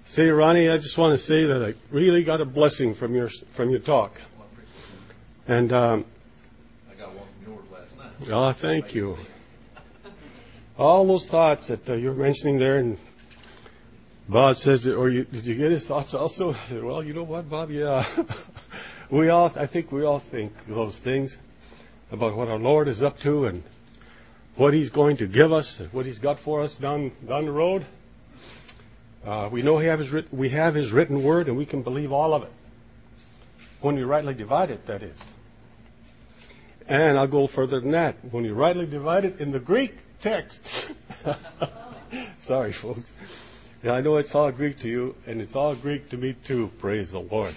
Say, Ronnie, I just want to say that I really got a blessing from your talk. And I got one from yours last night. oh, thank you. All those thoughts that you're mentioning there, and Bob says, did you get his thoughts also? I said, well, you know what, Bob? Yeah, I think we all think those things about what our Lord is up to and what He's going to give us, what He's got for us down the road. We know we have His written word, and we can believe all of it when we rightly divide it. That is, and I'll go further than that. When we rightly divide it in the Greek text. Sorry, folks. Yeah, I know it's all Greek to you, and it's all Greek to me too. Praise the Lord.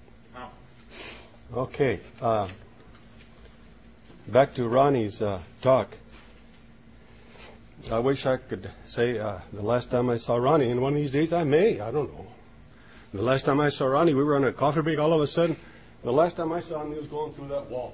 Okay, back to Ronnie's talk. I wish I could say the last time I saw Ronnie, and one of these days I don't know. The last time I saw Ronnie, we were on a coffee break. All of a sudden, the last time I saw him, he was going through that wall.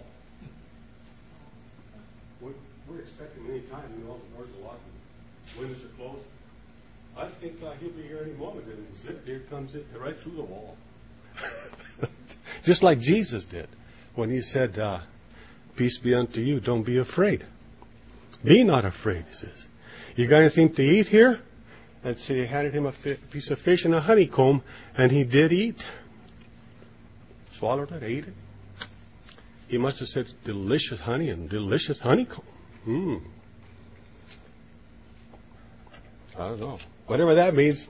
We're expecting any time, the doors are locked, windows are closed. I think he'll be here any moment, and zip, here comes it right through the wall. Just like Jesus did when He said, peace be unto you, don't be afraid. Be not afraid, He says. You got anything to eat here? And so He handed him a piece of fish and a honeycomb, and he did eat. Swallowed it, ate it. He must have said delicious honey and delicious honeycomb. I don't know. Whatever that means.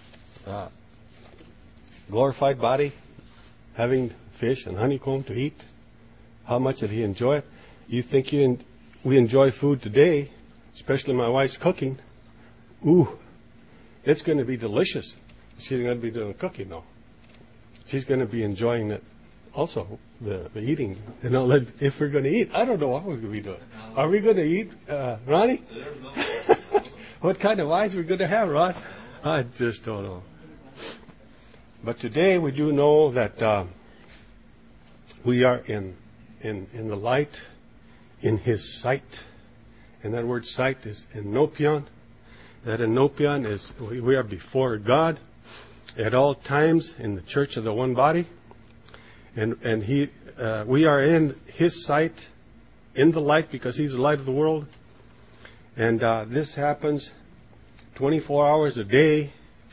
Glorified body, having fish and honeycomb to eat. How much did He enjoy it? You think we enjoy food today, especially my wife's cooking. Ooh, it's going to be delicious. She's going to be doing cooking, though. She's going to be enjoying it also, the eating. If we're going to eat, I don't know what we're going to be doing. Are we going to eat, Ronnie? What kind of wines are we going to have, Ron? I just don't know. But today we do know that we are in the light, in His sight. And that word sight is enopion. That enopion is we are before God at all times in the church of the one body. And we are in His sight, in the light, because He's the light of the world. And this happens 24 hours a day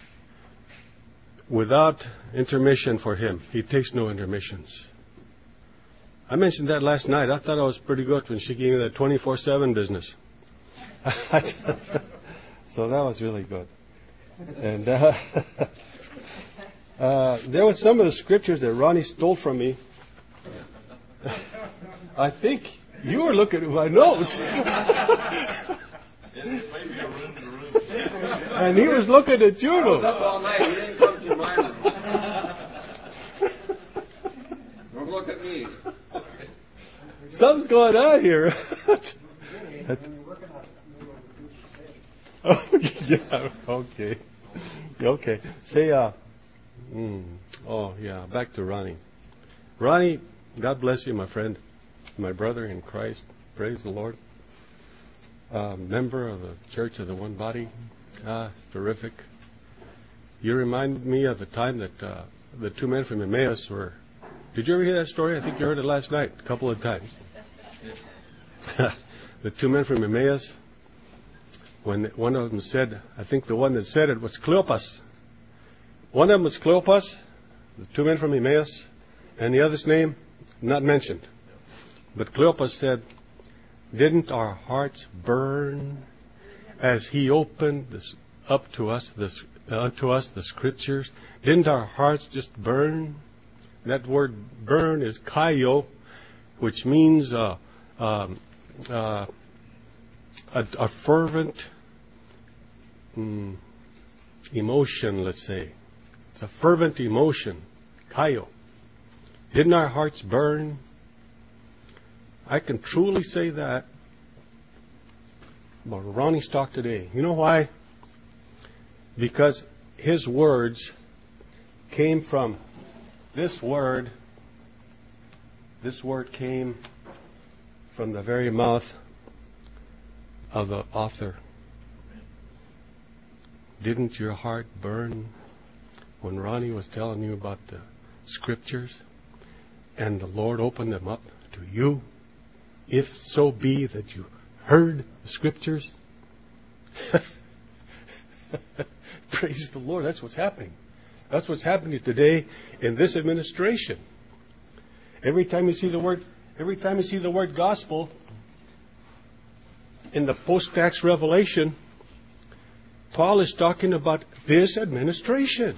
without intermission for Him. He takes no intermissions. I mentioned that last night. I thought I was pretty good when she gave me that 24/7 business. So that was really good. And there was some of the scriptures that Ronnie stole from me. I think you were looking at my notes. And he was looking at your notes. I was up all night. He didn't come to my room. Don't look at me. Something's going on here. Oh, yeah, okay. Okay. Say, back to Ronnie. Ronnie, God bless you, my friend, my brother in Christ. Praise the Lord. Member of the Church of the One Body. It's terrific. You reminded me of the time that the two men from Emmaus were. Did you ever hear that story? I think you heard it last night a couple of times. The two men from Emmaus, when one of them said, I think the one that said it was Cleopas. One of them was Cleopas, the two men from Emmaus, and the other's name, not mentioned. But Cleopas said, didn't our hearts burn as He opened up to us the Scriptures? Didn't our hearts just burn? That word burn is kaio, which means a fervent emotion, let's say. It's a fervent emotion, kaio. Didn't our hearts burn? I can truly say that about Ronnie's talk today. You know why? Because his words came from this word. This word came from the very mouth of the author. Didn't your heart burn when Ronnie was telling you about the scriptures and the Lord opened them up to you? If so be that you heard the scriptures. Praise the Lord. That's what's happening. That's what's happening today in this administration. Every time you see the word gospel in the post-tax revelation, Paul is talking about this administration.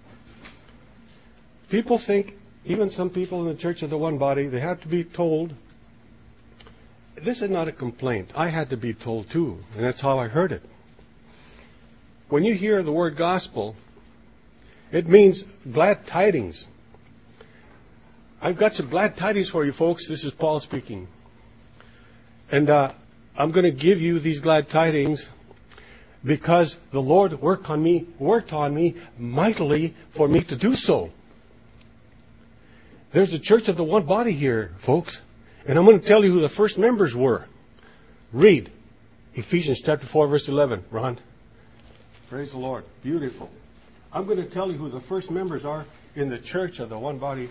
People think, even some people in the Church of the One Body, they have to be told. This is not a complaint. I had to be told too, and that's how I heard it. When you hear the word gospel, it means glad tidings. I've got some glad tidings for you folks. This is Paul speaking. And I'm going to give you these glad tidings because the Lord worked on me mightily for me to do so. There's a Church of the One Body here, folks. And I'm going to tell you who the first members were. Read Ephesians chapter 4, verse 11. Ron. Praise the Lord. Beautiful. I'm going to tell you who the first members are in the Church of the One Body.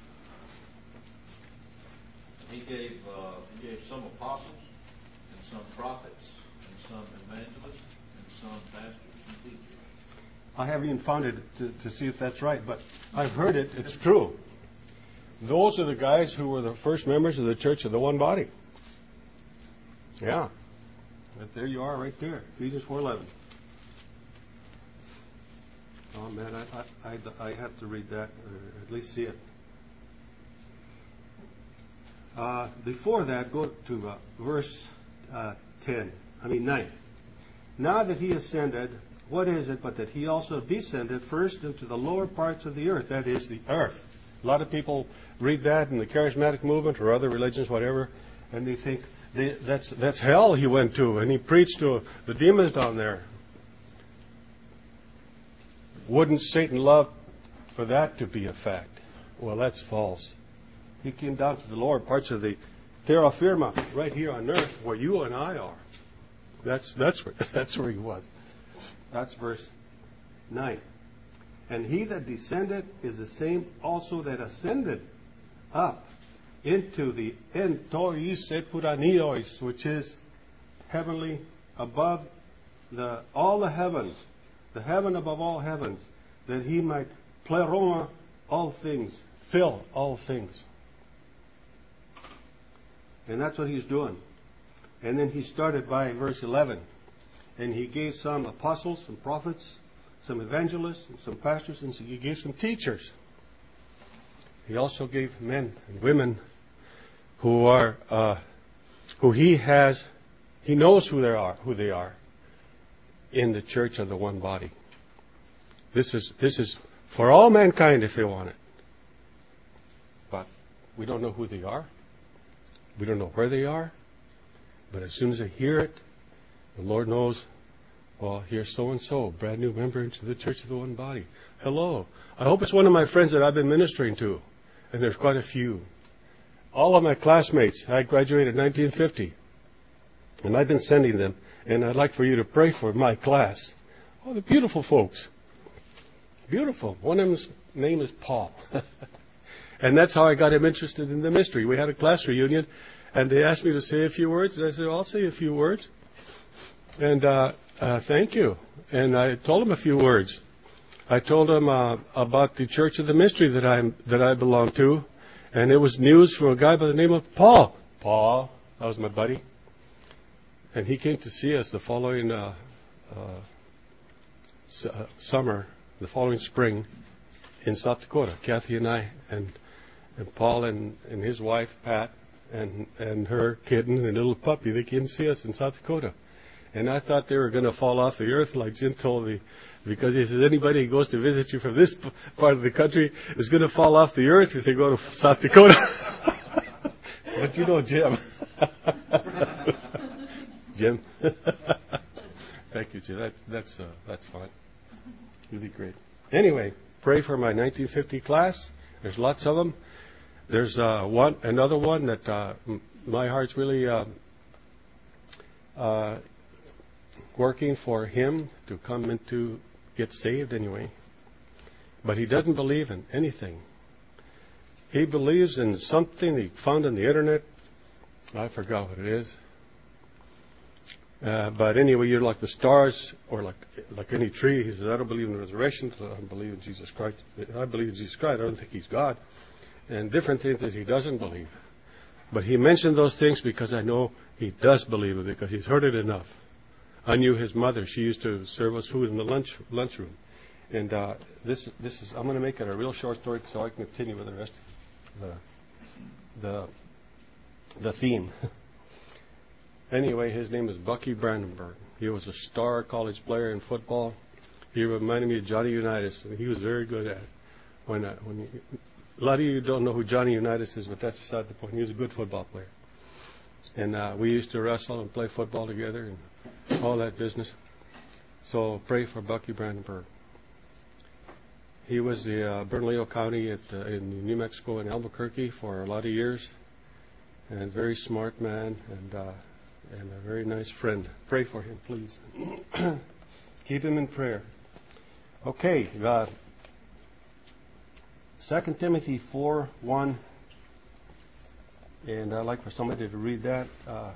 He gave some apostles, and some prophets, and some evangelists, and some pastors and teachers. I haven't even found it to see if that's right, but I've heard it. It's true. Those are the guys who were the first members of the Church of the One Body. Yeah. But there you are right there. Ephesians 4:11. Oh man, I have to read that, or at least see it. Before that, go to verse 9. Now that he ascended, what is it but that he also descended first into the lower parts of the earth, that is, the earth. A lot of people read that in the charismatic movement or other religions, whatever, and they think that's hell he went to, and he preached to the demons down there. Wouldn't Satan love for that to be a fact? Well, that's false. He came down to the lower parts of the terra firma, right here on earth, where you and I are. That's where he was. That's verse 9. And he that descended is the same also that ascended up into the entois epuranios, which is heavenly, above all the heavens, the heaven above all heavens, that he might pleroma all things, fill all things. And that's what he's doing. And then he started by verse 11. And he gave some apostles, some prophets, some evangelists, and some pastors, and he gave some teachers. He also gave men and women who he knows who they are in the Church of the One Body. This is for all mankind if they want it. But we don't know who they are. We don't know where they are. But as soon as they hear it, the Lord knows, well, here's so-and-so, brand new member into the Church of the One Body. Hello. I hope it's one of my friends that I've been ministering to. And there's quite a few. All of my classmates, I graduated in 1950. And I've been sending them. And I'd like for you to pray for my class. Oh, the beautiful folks. Beautiful. One of them's name is Paul. And that's how I got him interested in the mystery. We had a class reunion, and they asked me to say a few words. And I said, I'll say a few words. And thank you. And I told him a few words. I told him about the Church of the Mystery that I belong to, and it was news from a guy by the name of Paul. Paul, that was my buddy. And he came to see us the following summer, the following spring, in South Dakota. Kathy and I, and Paul and his wife, Pat, and her kitten and a little puppy, they came to see us in South Dakota. And I thought they were going to fall off the earth, like Jim told me, because he said anybody who goes to visit you from this part of the country is going to fall off the earth if they go to South Dakota. But you know Jim. Jim. Thank you, Jim. That's fun. Really great. Anyway, pray for my 1950 class. There's lots of them. There's another one that my heart's really working for him to come into get saved anyway. but he doesn't believe in anything. He believes in something he found on the internet. I forgot what it is. But anyway, you're like the stars, or like any tree. He says, I don't believe in the resurrection. I don't believe in Jesus Christ. I believe in Jesus Christ. I don't think he's God. And different things that he doesn't believe. But he mentioned those things because I know he does believe it, because he's heard it enough. I knew his mother. She used to serve us food in the lunchroom. And this is, I'm going to make it a real short story so I can continue with the rest of the theme. Anyway, his name is Bucky Brandenburg. He was a star college player in football. He reminded me of Johnny Unitas, and he was very good at it. A lot of you don't know who Johnny Unitas is, but that's beside the point. He was a good football player. And we used to wrestle and play football together and all that business. So pray for Bucky Brandenburg. He was the Bernalillo County in New Mexico in Albuquerque for a lot of years. And very smart man and a very nice friend. Pray for him, please. Keep him in prayer. Okay. 2 Timothy 4:1. And I'd like for somebody to read that.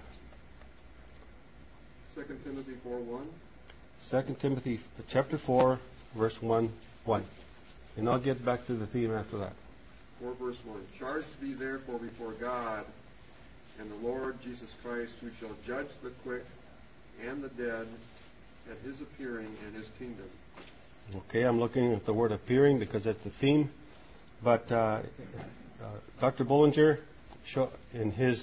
2 Timothy 4:1. 2 Timothy chapter 4, verse 1. And I'll get back to the theme after that. 4 verse 1. Charged be therefore before God and the Lord Jesus Christ, who shall judge the quick and the dead at his appearing and his kingdom. Okay, I'm looking at the word appearing because that's the theme. But Dr. Bullinger, in his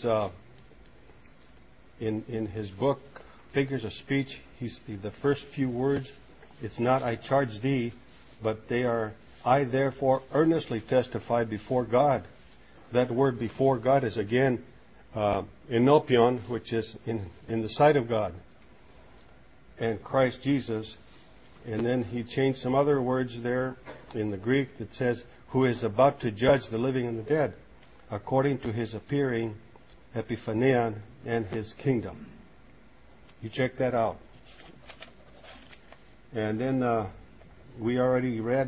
book Figures of Speech, the first few words, it's not "I charge thee," but they are "I therefore earnestly testify before God." That word "before God" is again enopion, which is in the sight of God, and Christ Jesus. And then he changed some other words there in the Greek that says, "who is about to judge the living and the dead, according to his appearing, epiphanian, and his kingdom." You check that out. And then we already read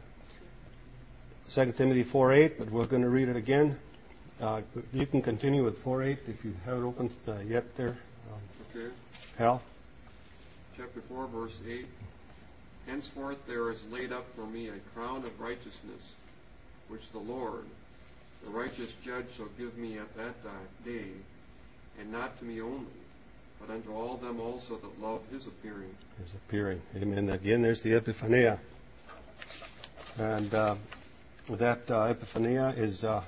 2 Timothy 4:8, but we're going to read it again. You can continue with 4:8 if you haven't opened yet there. Okay. Hal? Chapter 4, verse 8. Henceforth there is laid up for me a crown of righteousness, which the Lord, the righteous judge, shall give me at that day, and not to me only, but unto all them also that love his appearing. His appearing. Amen. Again, there's the epiphania. And that epiphania is, of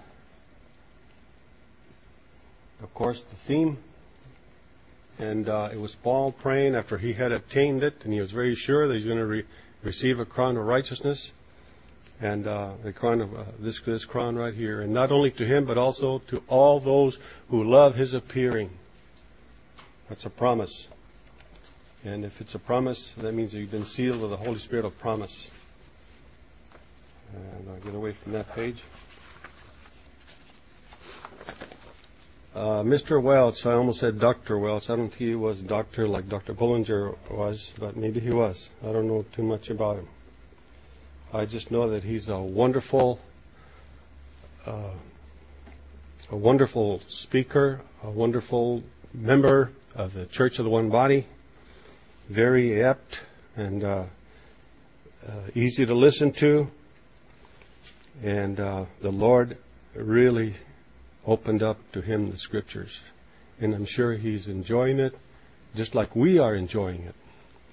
course, the theme. And it was Paul praying after he had attained it, and he was very sure that he's going to receive a crown of righteousness. And the crown of this crown right here. And not only to him, but also to all those who love his appearing. That's a promise. And if it's a promise, that means that you've been sealed with the Holy Spirit of promise. And I'll get away from that page. Mr. Welch, I almost said Dr. Welch. I don't think he was a doctor like Dr. Bullinger was, but maybe he was. I don't know too much about him. I just know that he's a wonderful speaker, a wonderful member of the Church of the One Body, very apt and easy to listen to, and the Lord really opened up to him the Scriptures, and I'm sure he's enjoying it just like we are enjoying it.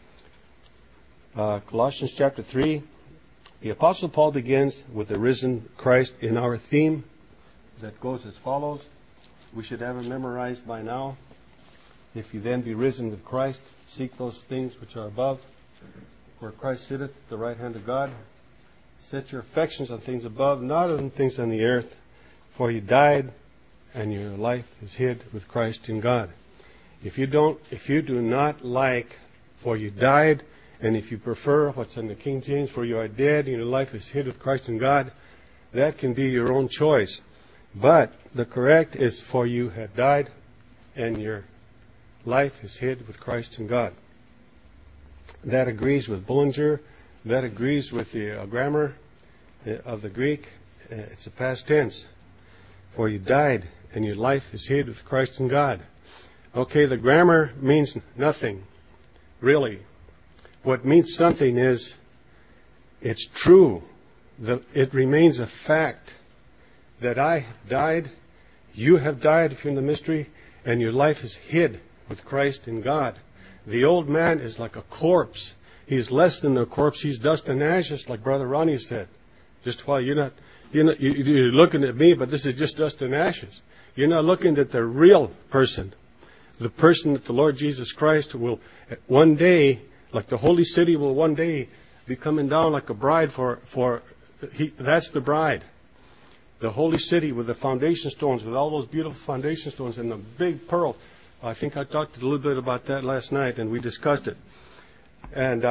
Colossians chapter 3, the Apostle Paul begins with the risen Christ in our theme that goes as follows. We should have it memorized by now. If you then be risen with Christ, seek those things which are above, where Christ sitteth at the right hand of God. Set your affections on things above, not on things on the earth, for you died, and your life is hid with Christ in God. If you do not like, for you died, and if you prefer what's in the King James, for you are dead, and your life is hid with Christ in God, that can be your own choice. But the correct is, for you have died, and your life is hid with Christ in God. That agrees with Bullinger. That agrees with the grammar. of the Greek, it's a past tense. For you died, and your life is hid with Christ in God. Okay, the grammar means nothing, really. What means something is it's true. It remains a fact that I died, you have died if you're in the mystery, and your life is hid with Christ in God. The old man is like a corpse. He is less than a corpse. He's dust and ashes, like Brother Ronnie said. Just while you're looking at me, but this is just dust and ashes. You're not looking at the real person. The person that the Lord Jesus Christ will one day, like the holy city will one day be coming down like a bride that's the bride. The holy city with the foundation stones, with all those beautiful foundation stones and the big pearl. I think I talked a little bit about that last night, and we discussed it. And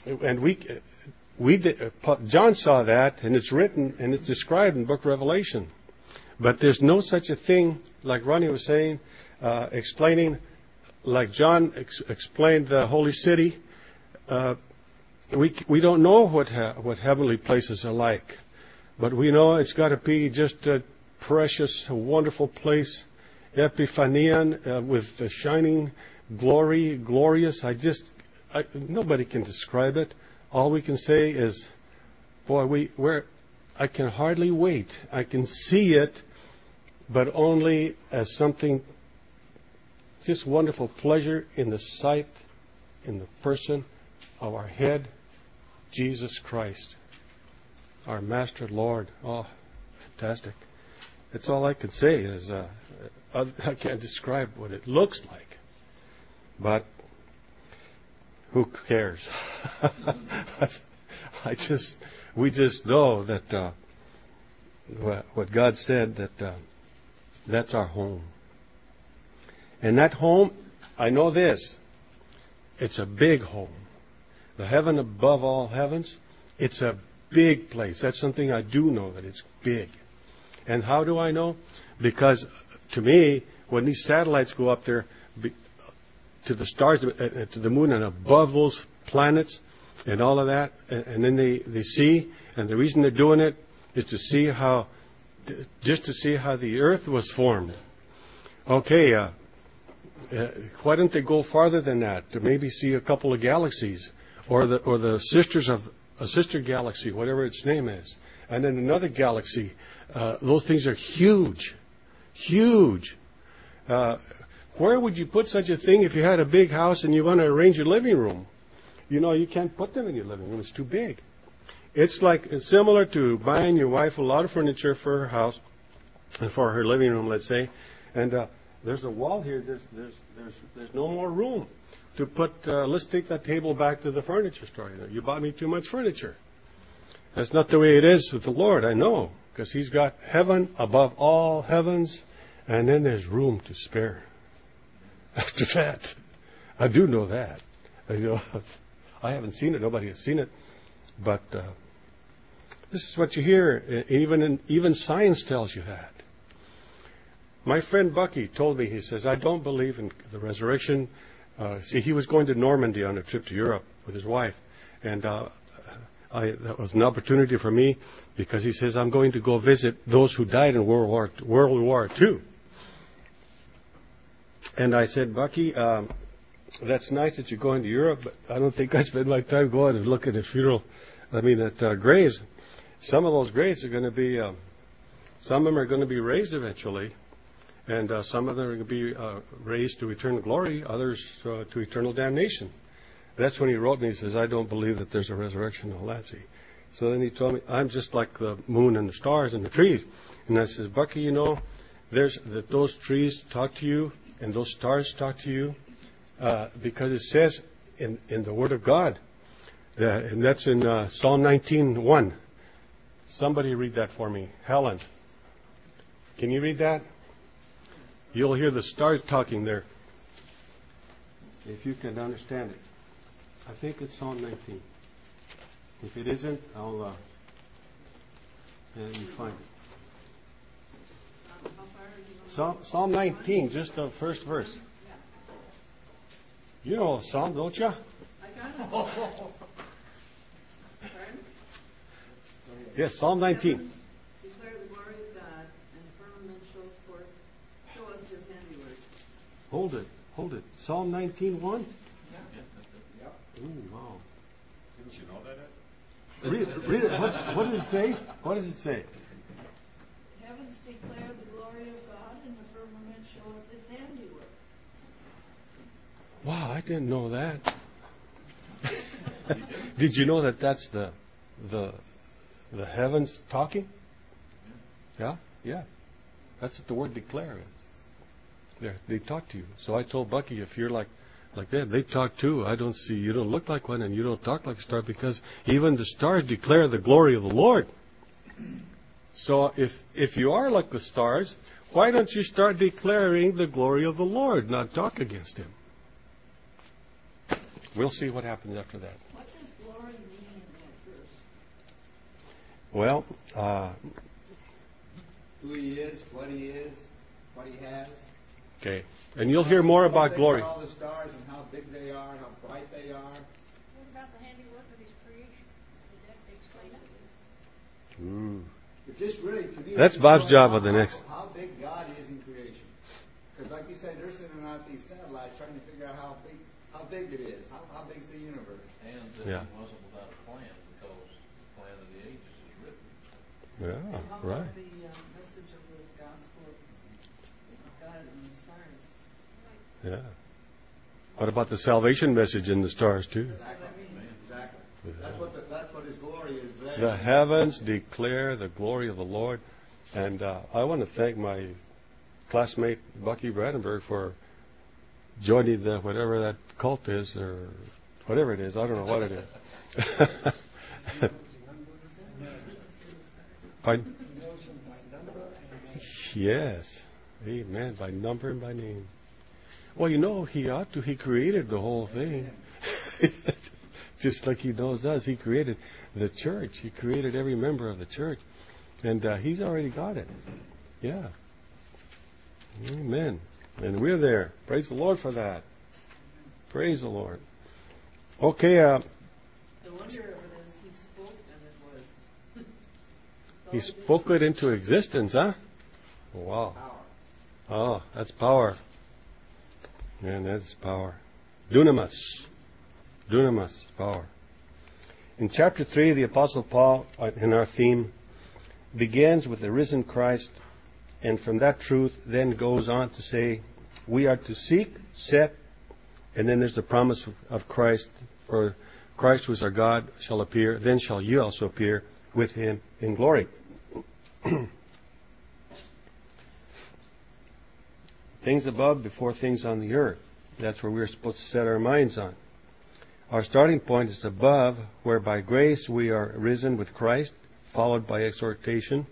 John saw that, and it's written and it's described in the book of Revelation. But there's no such a thing, like Ronnie was saying, explaining, like John explained the holy city. We don't know what heavenly places are like, but we know it's got to be just a precious, wonderful place, epiphanion, with the shining glory, glorious. Nobody can describe it. All we can say is, boy, I can hardly wait. I can see it, but only as something, just wonderful pleasure in the sight, in the person of our head, Jesus Christ, our Master Lord. Oh, fantastic. That's all I can say is, I can't describe what it looks like, but who cares? We just know that what God said, that that's our home. And that home, I know this, it's a big home. The heaven above all heavens, it's a big place. That's something I do know, that it's big. And how do I know? Because to me, when these satellites go up there to the stars, to the moon, and above those planets and all of that, and then they see, and the reason they're doing it is to see how the earth was formed. Okay, why don't they go farther than that to maybe see a couple of galaxies, or the sisters of a sister galaxy, whatever its name is, and then another galaxy. Those things are huge, huge. Where would you put such a thing if you had a big house and you want to arrange your living room? You can't put them in your living room. It's too big. It's similar to buying your wife a lot of furniture for her house and for her living room, let's say, and there's a wall here. There's no more room to put. Let's take that table back to the furniture store. You bought me too much furniture. That's not the way it is with the Lord. I know, because He's got heaven above all heavens, and then there's room to spare. After that, I do know that. I haven't seen it. Nobody has seen it, but this is what you hear. Even science tells you that. My friend Bucky told me, he says, I don't believe in the resurrection. He was going to Normandy on a trip to Europe with his wife, and that was an opportunity for me, because he says, I'm going to go visit those who died in World War II. And I said, Bucky, that's nice that you're going to Europe, but I don't think I spend my time going and looking at graves. Some of those graves are going to be, some of them are going to be raised eventually, and some of them are going to be raised to eternal glory, others to eternal damnation. That's when he wrote me. He says, I don't believe that there's a resurrection and all that. So then he told me, I'm just like the moon and the stars and the trees. And I says, Bucky, those trees talk to you and those stars talk to you, because it says in the Word of God, and that's in Psalm 19:1. Somebody read that for me. Helen, can you read that? You'll hear the stars talking there, if you can understand it. I think it's Psalm 19. If it isn't, I'll you find it. Psalm 19, just the first verse. You know a psalm, don't you? I got it. Yes, Psalm 19. Declare the glory of God, and the firmament showeth his handiwork. Hold it. Psalm 19:1. Yep. Ooh, wow. Didn't you know that? Read it. What did it say? What does it say? Heavens declare the glory of God, and the firmament showeth his handiwork. Wow, I didn't know that. Did you know that that's the heavens talking? Yeah. That's what the word declare is. They talk to you. So I told Bucky, if you're like that, they talk too. You don't look like one and you don't talk like a star, because even the stars declare the glory of the Lord. So if you are like the stars, why don't you start declaring the glory of the Lord, not talk against Him? We'll see what happens after that. What does glory mean in that verse? Well, who he is, what he has. okay. And you'll hear more about glory. All the stars and how big they are, how bright they are. What about the handiwork of his creation? Did that explain it? Ooh. It's just really, to me, That's Bob's job of the next. How big God is in creation. Because like you said, they're sending out these satellites trying to figure out how big it is. How big is the universe? And that he wasn't without a plan, because the plan of the ages is written. Yeah, And how right. about the message of the gospel of God and the stars? Yeah. What about the salvation message in the stars too? Exactly. That's what his glory is there. The heavens declare the glory of the Lord. And I want to thank my classmate Bucky Brandenburg for joining whatever that cult is, or whatever it is. I don't know what it is. Pardon? Yes. Amen. By number and by name. Well, he ought to. He created the whole thing. Just like he knows us. He created the church. He created every member of the church. And he's already got it. Yeah. Amen. And we're there. Praise the Lord for that. Praise the Lord. Okay. The wonder of it is he spoke and it was. He spoke it into existence, huh? Wow. Oh, that's power. Man, that's power. Dunamis. Dunamis, power. In chapter 3, the Apostle Paul, in our theme, begins with the risen Christ, and from that truth then goes on to say, we are to seek, set, and then there's the promise of Christ, for Christ who is our God shall appear, then shall you also appear with him in glory. Things above before things on the earth. That's where we're supposed to set our minds on. Our starting point is above, where by grace we are risen with Christ, followed by exhortations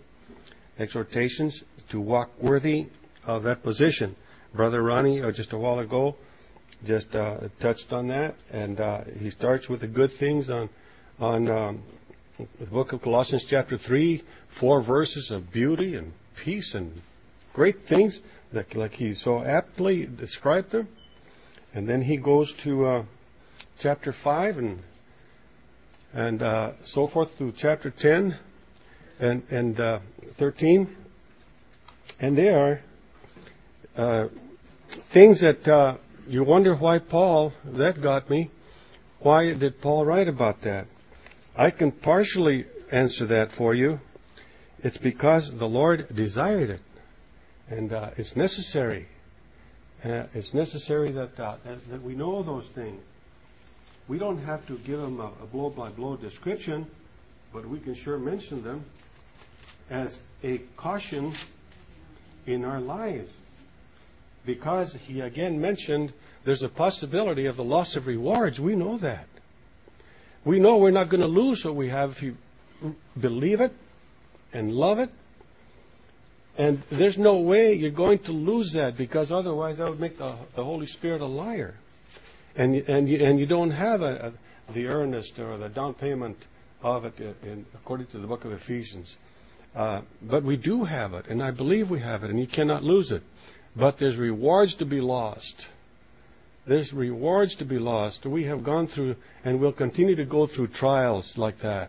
to walk worthy of that position. Brother Ronnie, just a while ago, just touched on that, and he starts with the good things on the book of Colossians chapter 3, 4 verses of beauty and peace and great things, that like he so aptly described them. And then he goes to chapter 5 and so forth through chapter 10 and 13. And there are things that you wonder why Paul, that got me. Why did Paul write about that? I can partially answer that for you. It's because the Lord desired it. And it's necessary. It's necessary that we know those things. We don't have to give them a blow-by-blow description, but we can sure mention them as a caution in our lives. Because he again mentioned there's a possibility of the loss of rewards. We know that. We know we're not going to lose what we have if you believe it and love it. And there's no way you're going to lose that, because otherwise that would make the Holy Spirit a liar. And you don't have the earnest or the down payment of it according to the book of Ephesians. But we do have it, and I believe we have it, and you cannot lose it. But there's rewards to be lost. There's rewards to be lost. We have gone through, and will continue to go through trials like that.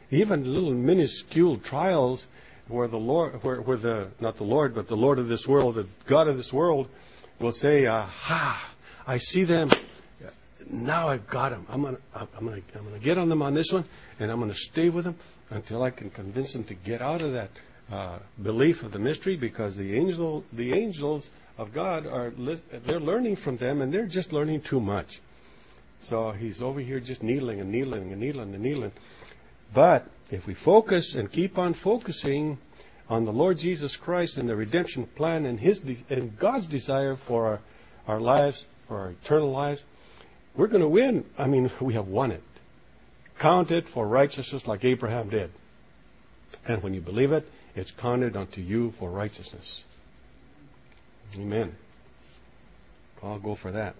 even little minuscule trials where the Lord, where the, not the Lord, but the Lord of this world, the God of this world will say, aha, I see them. Now I've got them. I'm gonna get on them on this one, and I'm gonna stay with them until I can convince them to get out of that belief of the mystery, because the angels of God they're learning from them, and they're just learning too much. So he's over here just needling and needling and needling and needling. But if we focus and keep on focusing on the Lord Jesus Christ and the redemption plan and God's desire for our lives, for our eternal lives, we're going to win. I mean, we have won it. Count it for righteousness like Abraham did. And when you believe it, it's counted unto you for righteousness. Amen. I'll go for that.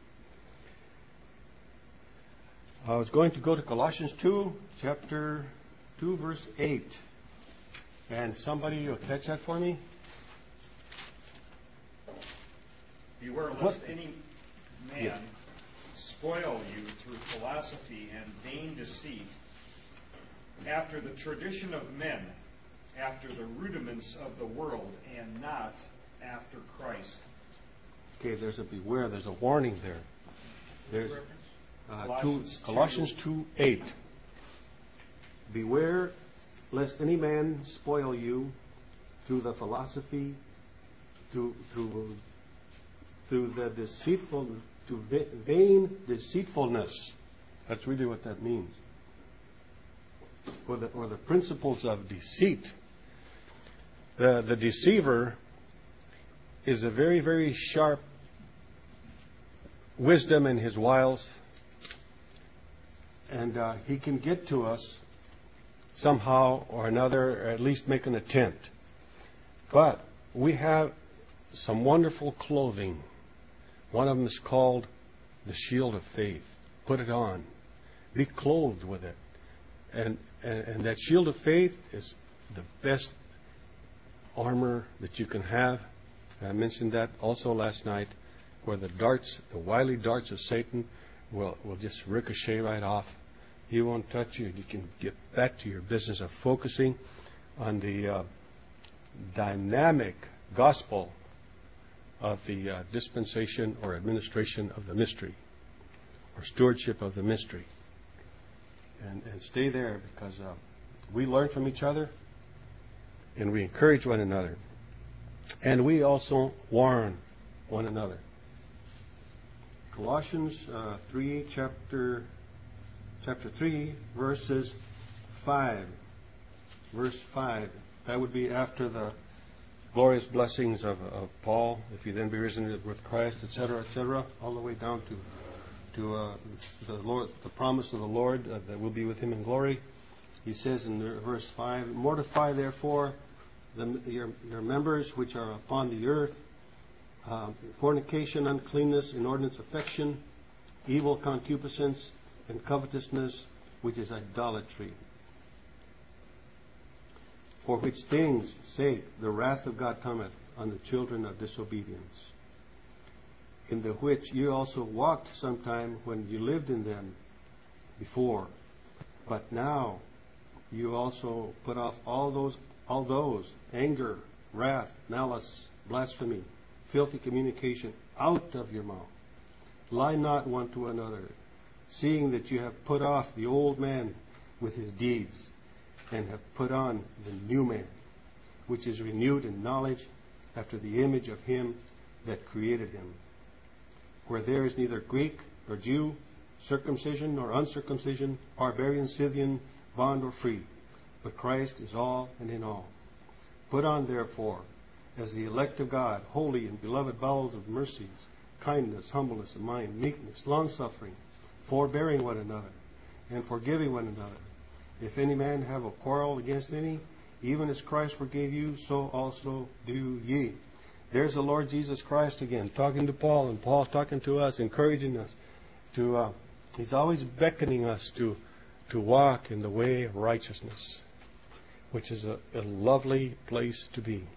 I was going to go to Colossians 2, chapter 2, verse 8. And somebody will catch that for me? Beware lest any man spoil you through philosophy and vain deceit, after the tradition of men, after the rudiments of the world, and not after Christ. Okay, there's a beware, there's a warning there. There's Colossians 2:8. Beware lest any man spoil you through the philosophy, through the vain deceitfulness. That's really what that means. Or the principles of deceit. The deceiver is a very, very sharp wisdom in his wiles, and he can get to us somehow or another, or at least make an attempt. But we have some wonderful clothing. One of them is called the shield of faith. Put it on. Be clothed with it. And that shield of faith is the best armor that you can have. I mentioned that also last night, where the wily darts of Satan will just ricochet right off. He won't touch you. You can get back to your business of focusing on the dynamic gospel of the dispensation or administration of the mystery, or stewardship of the mystery. And stay there, because we learn from each other, and we encourage one another, and we also warn one another. Colossians 3, chapter 3, verses 5. Verse 5. That would be after the glorious blessings of Paul, if you then be risen with Christ, etc., all the way down to the Lord, the promise of the Lord that we'll be with Him in glory. He says in verse 5, mortify therefore your members which are upon the earth, fornication, uncleanness, inordinate affection, evil concupiscence, and covetousness, which is idolatry. For which things' sake the wrath of God cometh on the children of disobedience, in the which you also walked sometime when you lived in them before. But now you also put off all those anger, wrath, malice, blasphemy, filthy communication out of your mouth. Lie not one to another, seeing that you have put off the old man with his deeds, and have put on the new man, which is renewed in knowledge after the image of him that created him. Where there is neither Greek nor Jew, circumcision nor uncircumcision, barbarian, Scythian, bond or free, but Christ is all and in all. Put on therefore, as the elect of God, holy and beloved bowels of mercies, kindness, humbleness of mind, meekness, long-suffering, forbearing one another, and forgiving one another. If any man have a quarrel against any, even as Christ forgave you, so also do ye. There's the Lord Jesus Christ again, talking to Paul, and Paul talking to us, encouraging us to. He's always beckoning us to walk in the way of righteousness, which is a lovely place to be.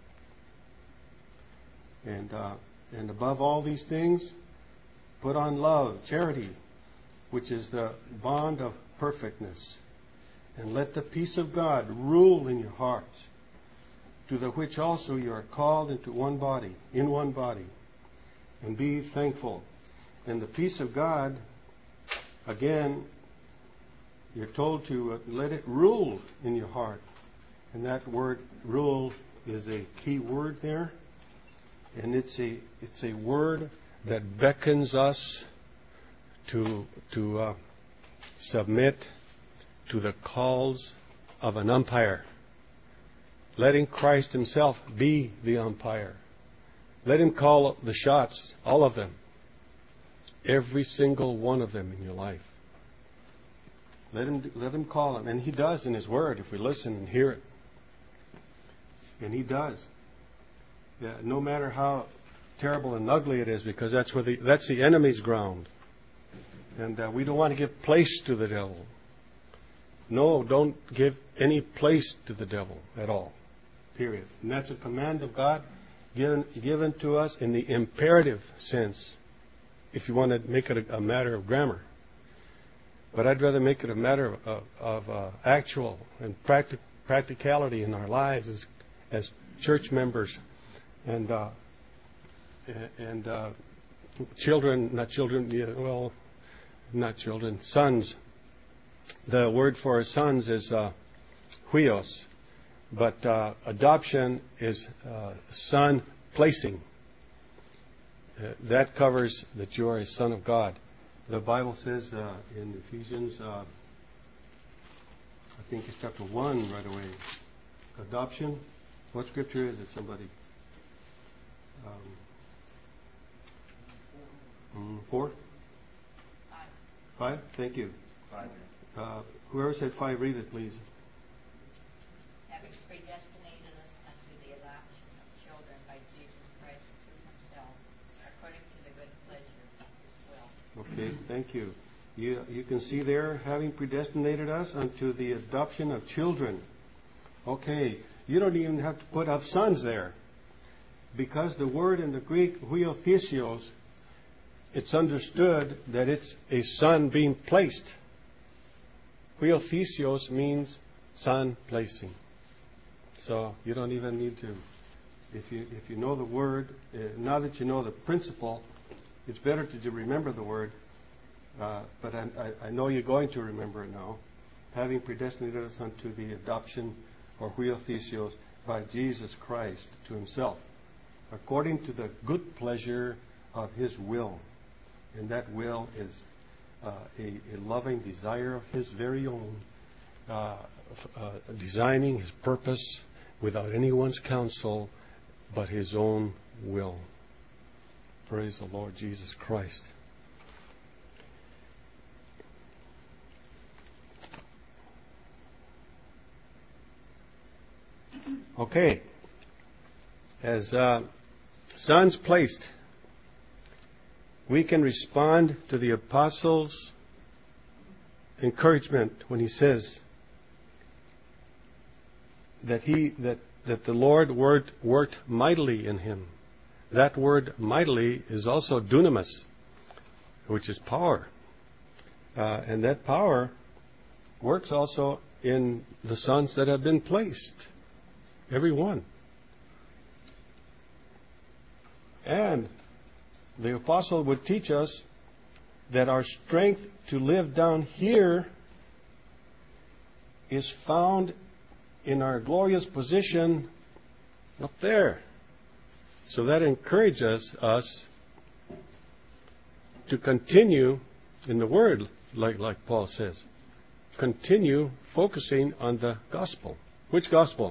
And above all these things, put on love, charity, which is the bond of perfectness. And let the peace of God rule in your hearts, to the which also you are called into one body, in one body. And be thankful. And the peace of God, again, you're told to let it rule in your heart. And that word rule is a key word there. And it's a word that beckons us to submit to the calls of an umpire. Letting Christ himself be the umpire. Let him call the shots, all of them. Every single one of them in your life. Let him call them. And he does in his word if we listen and hear it. And he does. Yeah, no matter how terrible and ugly it is, because that's the enemy's ground. And we don't want to give place to the devil. No, don't give any place to the devil at all. Period. And that's a command of God given to us in the imperative sense, if you want to make it a matter of grammar. But I'd rather make it a matter of actual and practicality in our lives as church members and sons. The word for sons is huios, but adoption is son placing. That covers that you are a son of God. The Bible says in Ephesians, I think it's chapter 1 right away, adoption. What scripture is it, somebody? 4? 5? Thank you. 5. Whoever said 5, read it, please. Having predestinated us unto the adoption of children by Jesus Christ through himself, according to the good pleasure of his will. Okay, thank you. You can see there, having predestinated us unto the adoption of children. Okay, you don't even have to put of sons there. Because the word in the Greek, huiothesios, it's understood that it's a son being placed. Huiothesios means son placing. So you don't even need to, if you know the word, now that you know the principle, it's better to remember the word. But I know you're going to remember it now. Having predestinated us unto the adoption, or huiothesios, by Jesus Christ to himself, according to the good pleasure of his will. And that will is a loving desire of his very own, designing his purpose without anyone's counsel but his own will. Praise the Lord Jesus Christ. Okay. As sons placed, we can respond to the apostle's encouragement when he says that the Lord worked mightily in him. That word mightily is also dunamis, which is power. And that power works also in the sons that have been placed. Every one. And the apostle would teach us that our strength to live down here is found in our glorious position up there. So that encourages us to continue in the Word, like Paul says. Continue focusing on the gospel. Which gospel?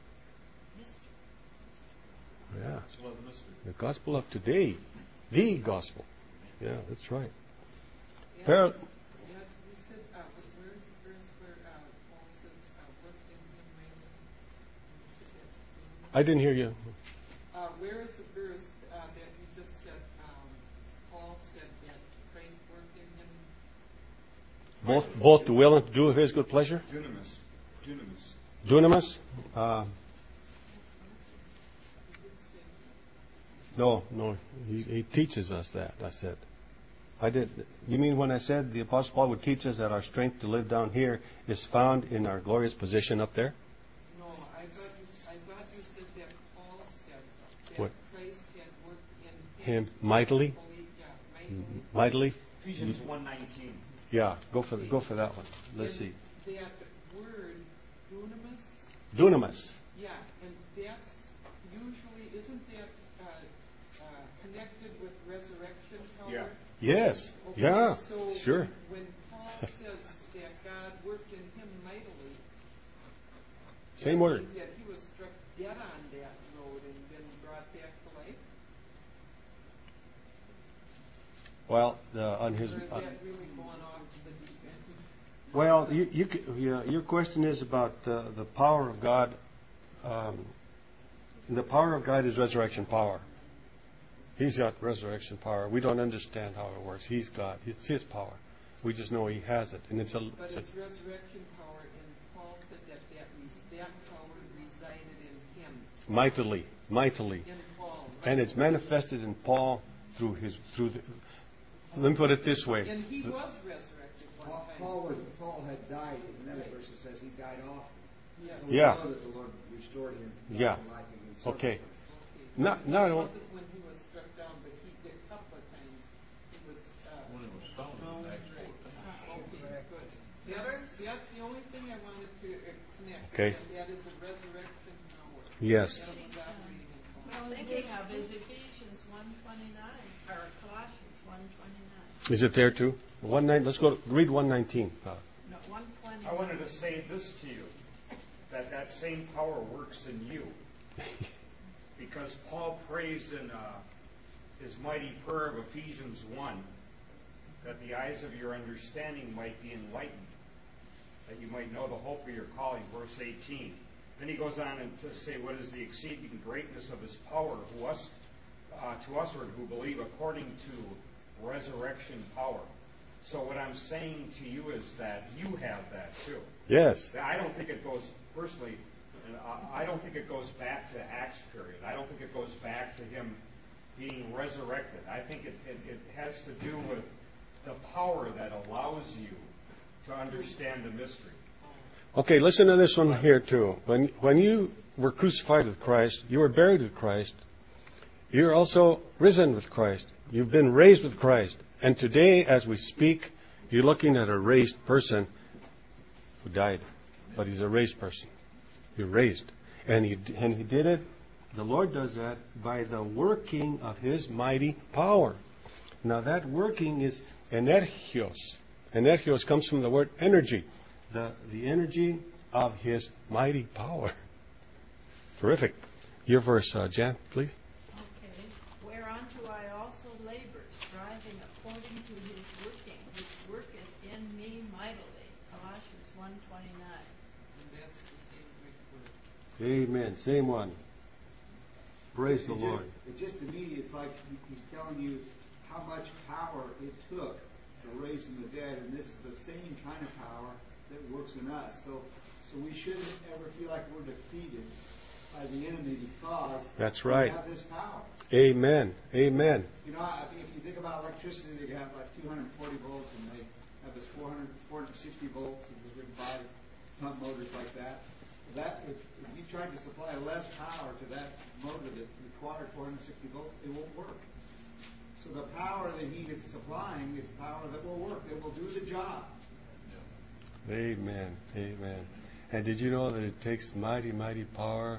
Yeah. The gospel of today. The gospel. Yeah, that's right. Yeah, you said, where is the verse where Paul says, work in him mainly? I didn't hear you. Where is the verse that you just said, Paul said that Christ worked in him? Both to will and to do of his good pleasure? Dunamis? No, he teaches us that, I said. I did. You mean when I said the Apostle Paul would teach us that our strength to live down here is found in our glorious position up there? No, I thought you said that Paul said that What? Christ had worked in Him mightily? Yeah, Mightily? Ephesians 1:19. Yeah, go for that one. Let's see. That word, dunamis. Dunamis. Yeah, and that's usually, isn't that connected with resurrection power? Yeah. Yes. Okay, Yeah. so Sure. when Paul says that God worked in him mightily, Same that word. means that he was struck dead on that road and then brought back to life? Well, on his. Or is that really going off the deep end? Well, your question is about the power of God. The power of God is resurrection power. He's got resurrection power. We don't understand how it works. He's God. It's His power. We just know He has it, and But it's resurrection power, and Paul said that power resided in him. Mightily, In Paul. and it's manifested in Paul through the. Let me put it this way. And he was resurrected one time. Paul had died. In another verse it says he died often. Yes. So we Yeah. know that the Lord restored him Yeah. to life again. Okay. Okay. Not It wasn't when he was struck down, but he did a couple of times. He was When it was stoned in Acts 14. Okay, good. That's the only thing I wanted to connect. Okay. And that is a resurrection power. Yes. That was operating in Paul. Well, we have is Ephesians 1:29 or Colossians 1:29. Is it there too? 1:9. Let's go read 1:19. No, 1:29. I wanted to say this to you, that same power works in you. Because Paul prays in his mighty prayer of Ephesians 1 that the eyes of your understanding might be enlightened, that you might know the hope of your calling, verse 18. Then he goes on to say, what is the exceeding greatness of his power to usward who believe according to resurrection power. So what I'm saying to you is that you have that too. Yes. I don't think it goes, personally, I don't think it goes back to Acts period. I don't think it goes back to him being resurrected. I think it has to do with the power that allows you to understand the mystery. Okay, listen to this one here too. When you were crucified with Christ, you were buried with Christ. You're also risen with Christ. You've been raised with Christ. And today, as we speak, you're looking at a raised person who died, but he's a raised person. You're raised. And he did it. The Lord does that by the working of His mighty power. Now that working is energios. Energios comes from the word energy. The energy of His mighty power. Terrific. Your verse, Jan, please. Okay. Whereunto I also labor, striving according to His working, which worketh in me mightily. Colossians 1:29. And that's the same Greek word. Amen. Same one. Praise the Lord. It just to me, it's like he's telling you how much power it took to raise from the dead, and it's the same kind of power that works in us. So we shouldn't ever feel like we're defeated by the enemy because That's right. we have this power. Amen. Amen. You know, I mean, if you think about electricity, they have like 240 volts, and they have this 460 volts, and we can buy pump motors like that. That if you tried to supply less power to that motor that required 460 volts, it won't work. So the power that He is supplying is power that will work, that will do the job. Amen. Amen. And did you know that it takes mighty power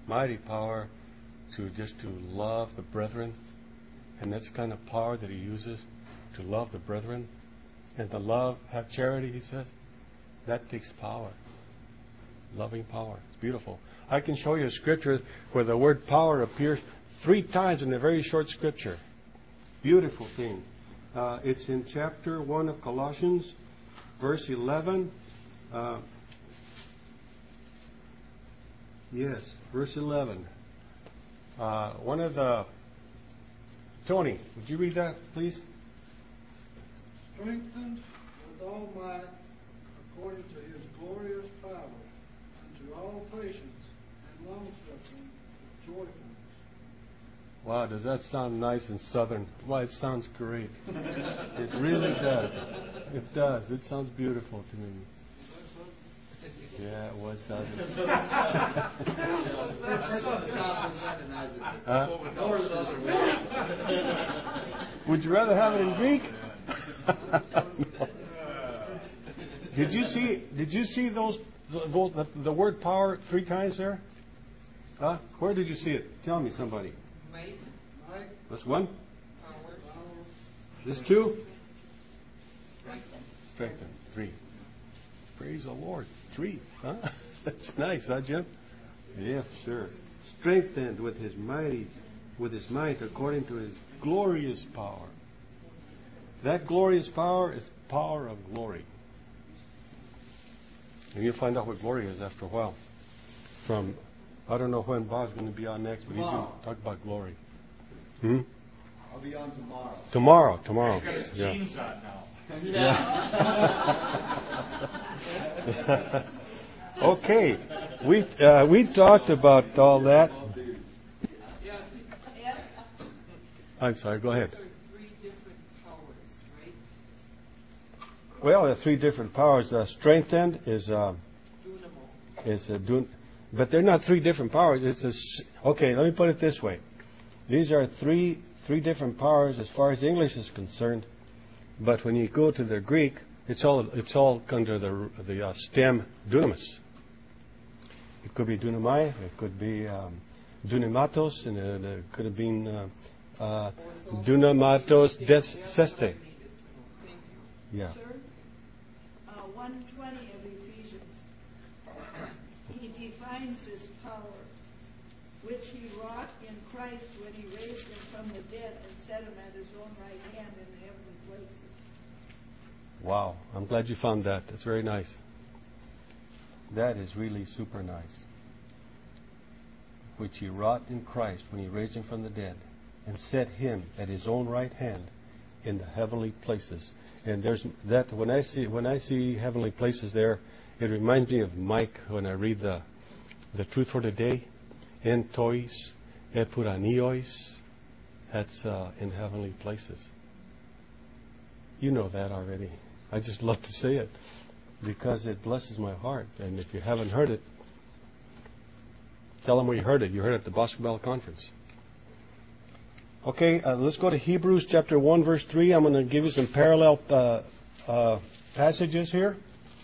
to love the brethren? And that's the kind of power that He uses to love the brethren. And to love, have charity, He says. That takes power. Loving power. It's beautiful. I can show you a scripture where the word power appears 3 times in a very short scripture. Beautiful thing. It's in chapter 1 of Colossians, verse 11. Yes, verse 11. One of the... Tony, would you read that, please? Strengthened with all might according to His glorious power, unto all patience and longsuffering with joyfulness. Wow, does that sound nice and southern? Why, it sounds great. It really does. It does. It sounds beautiful to me. Yeah, it was southern. Would you rather have it in Greek? Did you see those the word power 3 times there? Huh? Where did you see it? Tell me, somebody. Might, That's 1. power, This 2. Strengthen. 3. Praise the Lord. 3. Huh? That's nice, huh, Jim? Yes, sir. Strengthened with his might according to his glorious power. That glorious power is power of glory. And you'll find out what glory is after a while. I don't know when Bob's going to be on next, but he's going to talk about glory. I'll be on Tomorrow. He's got his jeans on now. Yeah. Okay. We talked about all that. I'm sorry, go ahead. Those are 3 different powers, right? Well, the 3 different powers. Strengthened is Dunamo. but they're not 3 different powers. Okay, let me put it this way. These are three different powers as far as English is concerned. But when you go to the Greek, it's all under the stem dunamis. It could be dunamai, it could be dunamatos, and it could have been dunamatos des seste. Yeah. Sir, 1:20 of Ephesians, he defines this power, which he wrought in Christ when he raised him from the dead and set him at his own right hand in the heavenly places. Wow, I'm glad you found that. That's very nice. That is really super nice. Which he wrought in Christ when he raised him from the dead and set him at his own right hand in the heavenly places. And there's that when I see heavenly places there, it reminds me of Mike when I read the Truth for Today. En tois epuranios. That's in heavenly places. You know that already. I just love to say it because it blesses my heart. And if you haven't heard it, tell them where you heard it. You heard it at the Bosco Bell Conference. Okay, let's go to Hebrews chapter 1, verse 3. I'm going to give you some parallel passages here.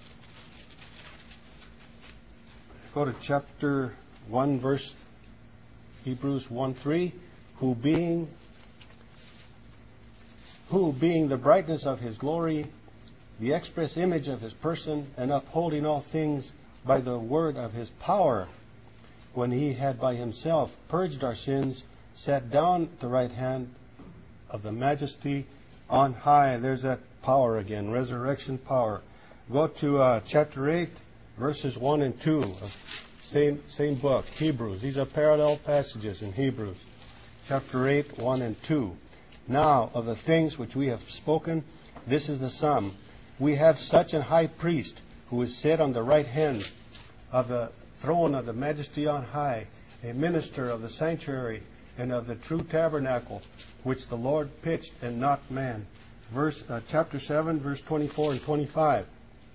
Go to chapter 1, verse Hebrews 1:3. Who being the brightness of his glory, the express image of his person, and upholding all things by the word of his power, when he had by himself purged our sins, sat down at the right hand of the majesty on high. There's that power again, resurrection power. Go to chapter 8, verses 1 and 2 of same book, Hebrews. These are parallel passages in Hebrews. Chapter 8, 1 and 2. Now, of the things which we have spoken, this is the sum. We have such an high priest who is set on the right hand of the throne of the majesty on high, a minister of the sanctuary and of the true tabernacle, which the Lord pitched and not man. Chapter 7, verse 24 and 25.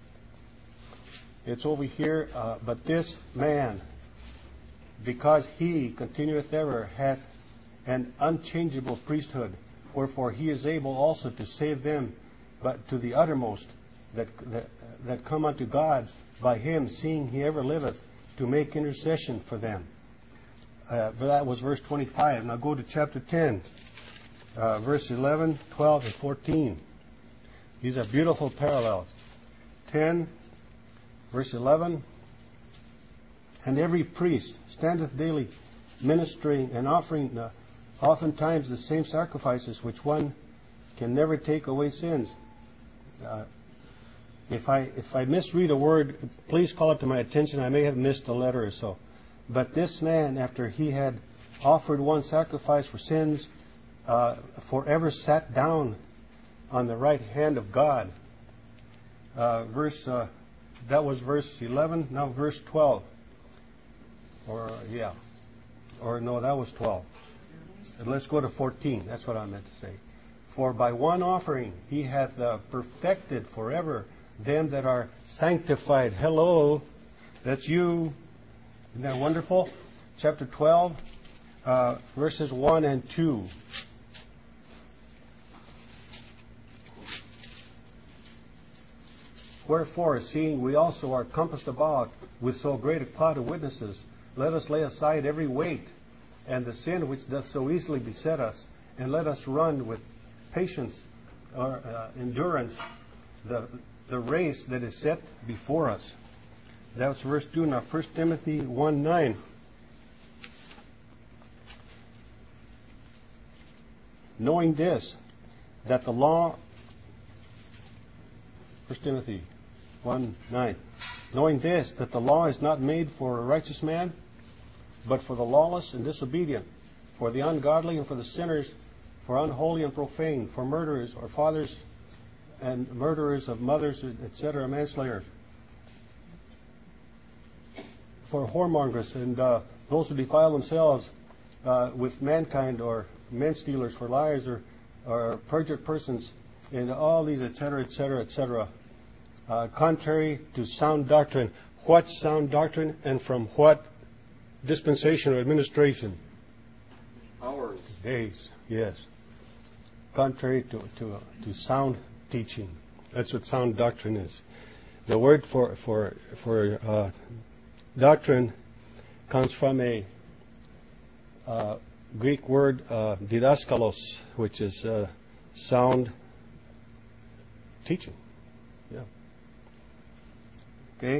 It's over here. But this man, because he continueth ever, hath an unchangeable priesthood, wherefore he is able also to save them, but to the uttermost that come unto God by him, seeing he ever liveth, to make intercession for them. That was verse 25. Now go to chapter 10, verse 11, 12, and 14. These are beautiful parallels. 10, verse 11. And every priest standeth daily ministering and offering oftentimes the same sacrifices, which one can never take away sins. If I misread a word, please call it to my attention. I may have missed a letter or so. But this man, after he had offered one sacrifice for sins, forever sat down on the right hand of God. That was verse 11. Now verse 12. That was 12. let's go to 14. That's what I meant to say. For by one offering he hath perfected forever them that are sanctified. Hello, that's you. Isn't that wonderful? Chapter 12, verses 1 and 2. Wherefore, seeing we also are compassed about with so great a cloud of witnesses, let us lay aside every weight and the sin which doth so easily beset us, and let us run with patience or endurance the race that is set before us. That's verse 2 now. 1 Timothy 1:9. Knowing this, that the law, 1 Timothy 1:9. Knowing this, that the law is not made for a righteous man, but for the lawless and disobedient, for the ungodly and for the sinners, for unholy and profane, for murderers or fathers and murderers of mothers, etc., manslayers, for whoremongers and those who defile themselves with mankind, or men stealers, for liars or perjured persons, and all these, etc., etc., etc., contrary to sound doctrine. What sound doctrine, and from what dispensation or administration? Ours. Days, yes. Contrary to sound teaching. That's what sound doctrine is. The word for doctrine comes from a Greek word didaskalos, which is sound teaching. Yeah. Okay.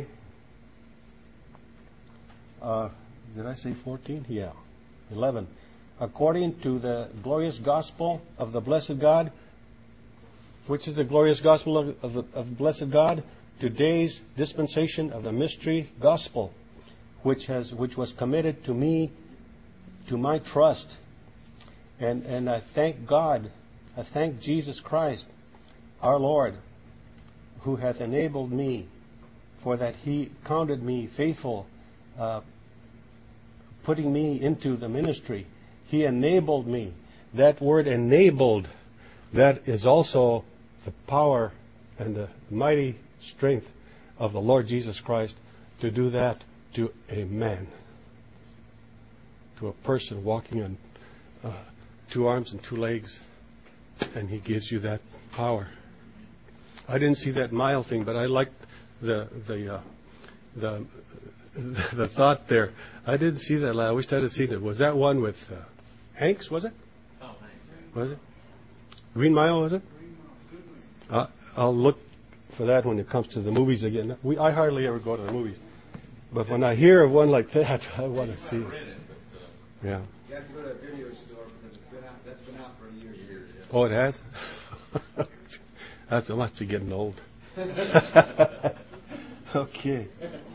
Did I say 14? Yeah. 11. According to the glorious gospel of the blessed God, which is the glorious gospel of the blessed God, today's dispensation of the mystery gospel, which was committed to me, to my trust, and I thank God, I thank Jesus Christ, our Lord, who hath enabled me, for that He counted me faithful, putting me into the ministry. He enabled me. That word enabled, that is also the power and the mighty strength of the Lord Jesus Christ to do that to a man, to a person walking on 2 arms and 2 legs, and He gives you that power. I didn't see that mile thing, but I liked the thought there. I didn't see that. I wished I'd have seen it. Was that one with Hanks? Was it? Oh, thanks. Was it? Green Mile? Was it? I'll look for that when it comes to the movies again. I hardly ever go to the movies, but when I hear of one like that, I want to see it. Yeah. You have to go to a video store because that's been out for a year. Oh, it has? That's must be getting old. Okay.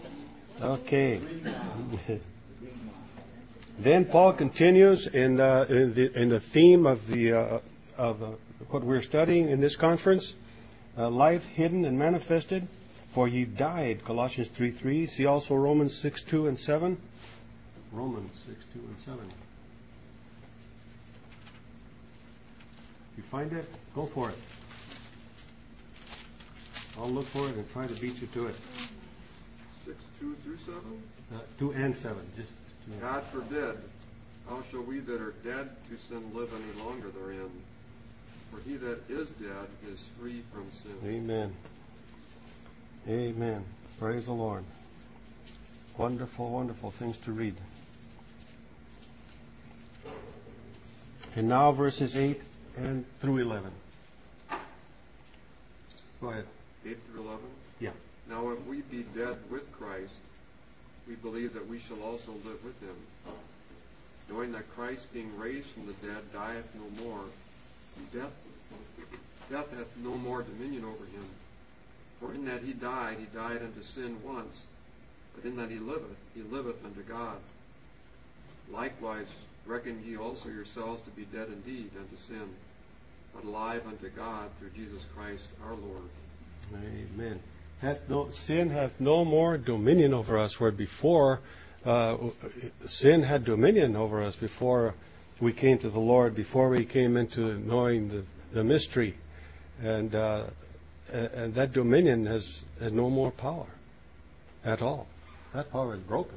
Then Paul continues in the theme of what we're studying in this conference, life hidden and manifested. For ye died, Colossians 3:3. See also Romans 6:2 and 7. Romans 6:2 and 7. You find it? Go for it. I'll look for it and try to beat you to it. 6:2 through 7? 2 and 7. Just God forbid. How shall we that are dead to sin live any longer therein? For he that is dead is free from sin. Amen. Amen. Praise the Lord. Wonderful, wonderful things to read. And now verses 8 and through 11. Go ahead. 8 through 11? Yeah. Now if we be dead with Christ, we believe that we shall also live with him, knowing that Christ, being raised from the dead, dieth no more. Death hath no more dominion over him. For in that he died unto sin once, but in that he liveth unto God. Likewise reckon ye also yourselves to be dead indeed unto sin, but alive unto God through Jesus Christ our Lord. Amen. Sin hath no more dominion over us, where before sin had dominion over us before we came to the Lord, before we came into knowing the mystery. And that dominion has no more power at all. That power is broken.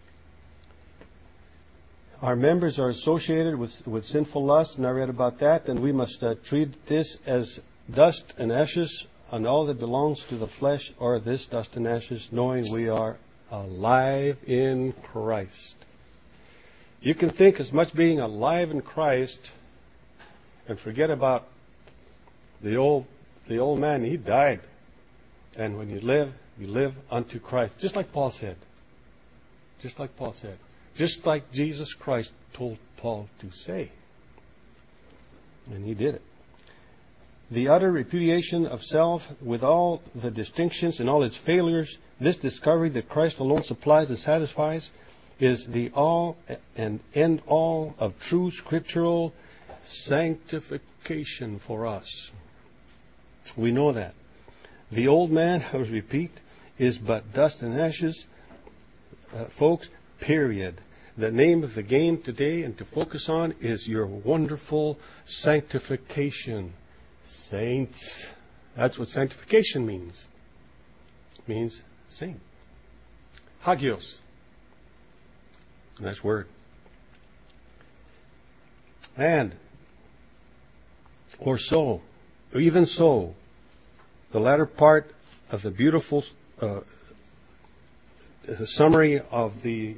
Our members are associated with sinful lust, and I read about that, and we must treat this as dust and ashes, and all that belongs to the flesh are this dust and ashes, knowing we are alive in Christ. You can think as much being alive in Christ and forget about the old man. He died. And when you live unto Christ. Just like Paul said. Just like Paul said. Just like Jesus Christ told Paul to say. And he did it. The utter repudiation of self with all the distinctions and all its failures, this discovery that Christ alone supplies and satisfies, is the all and end all of true scriptural sanctification for us. We know that. The old man, I repeat, is but dust and ashes. Folks, period. The name of the game today and to focus on is your wonderful sanctification. Saints. That's what sanctification means. It means saint. Hagios. Nice word. And, or so, even so, the latter part of the beautiful summary of the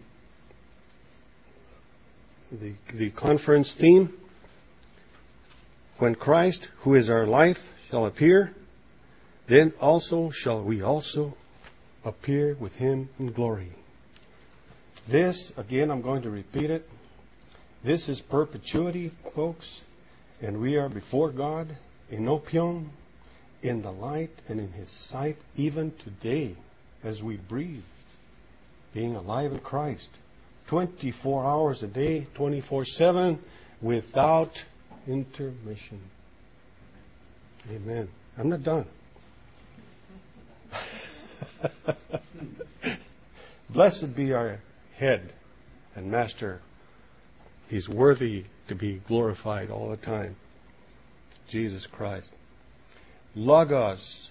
conference theme, when Christ, who is our life, shall appear, then also shall we also appear with him in glory. This, again, I'm going to repeat it. This is perpetuity, folks. And we are before God in opium, in the light and in his sight, even today, as we breathe, being alive in Christ. 24 hours a day, 24/7, without intermission. Amen. I'm not done. Blessed be our head and master. He's worthy to be glorified all the time. Jesus Christ. Logos,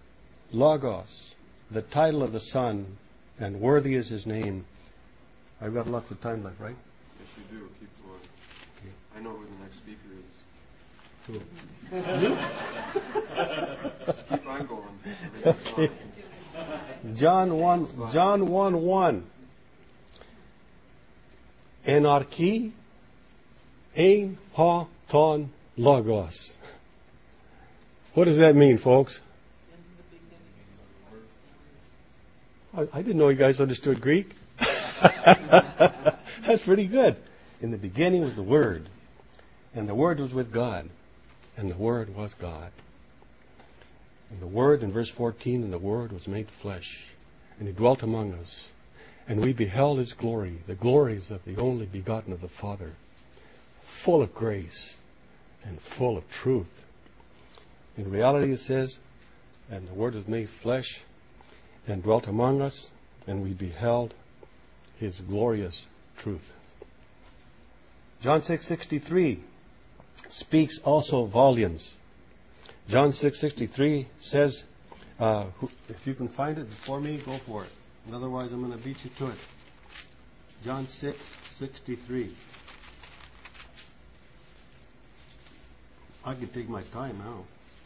the title of the Son, and worthy is his name. I've got lots of time left, right? Yes, you do. Keep going. Okay. I know who the next speaker is. Keep on going. John 1:1. Enarchi ein ha ton logos. What does that mean, folks? I didn't know you guys understood Greek. That's pretty good. In the beginning was the Word, and the Word was with God, and the Word was God. And the Word, in verse 14, and the Word was made flesh, and he dwelt among us, and we beheld his glory, the glories of the only begotten of the Father, full of grace and full of truth. In reality, it says, and the Word was made flesh and dwelt among us, and we beheld his glorious truth. John 6:63 speaks also volumes. John 6:63 says, if you can find it before me, go for it. Otherwise, I'm going to beat you to it. John 6:63. I can take my time now.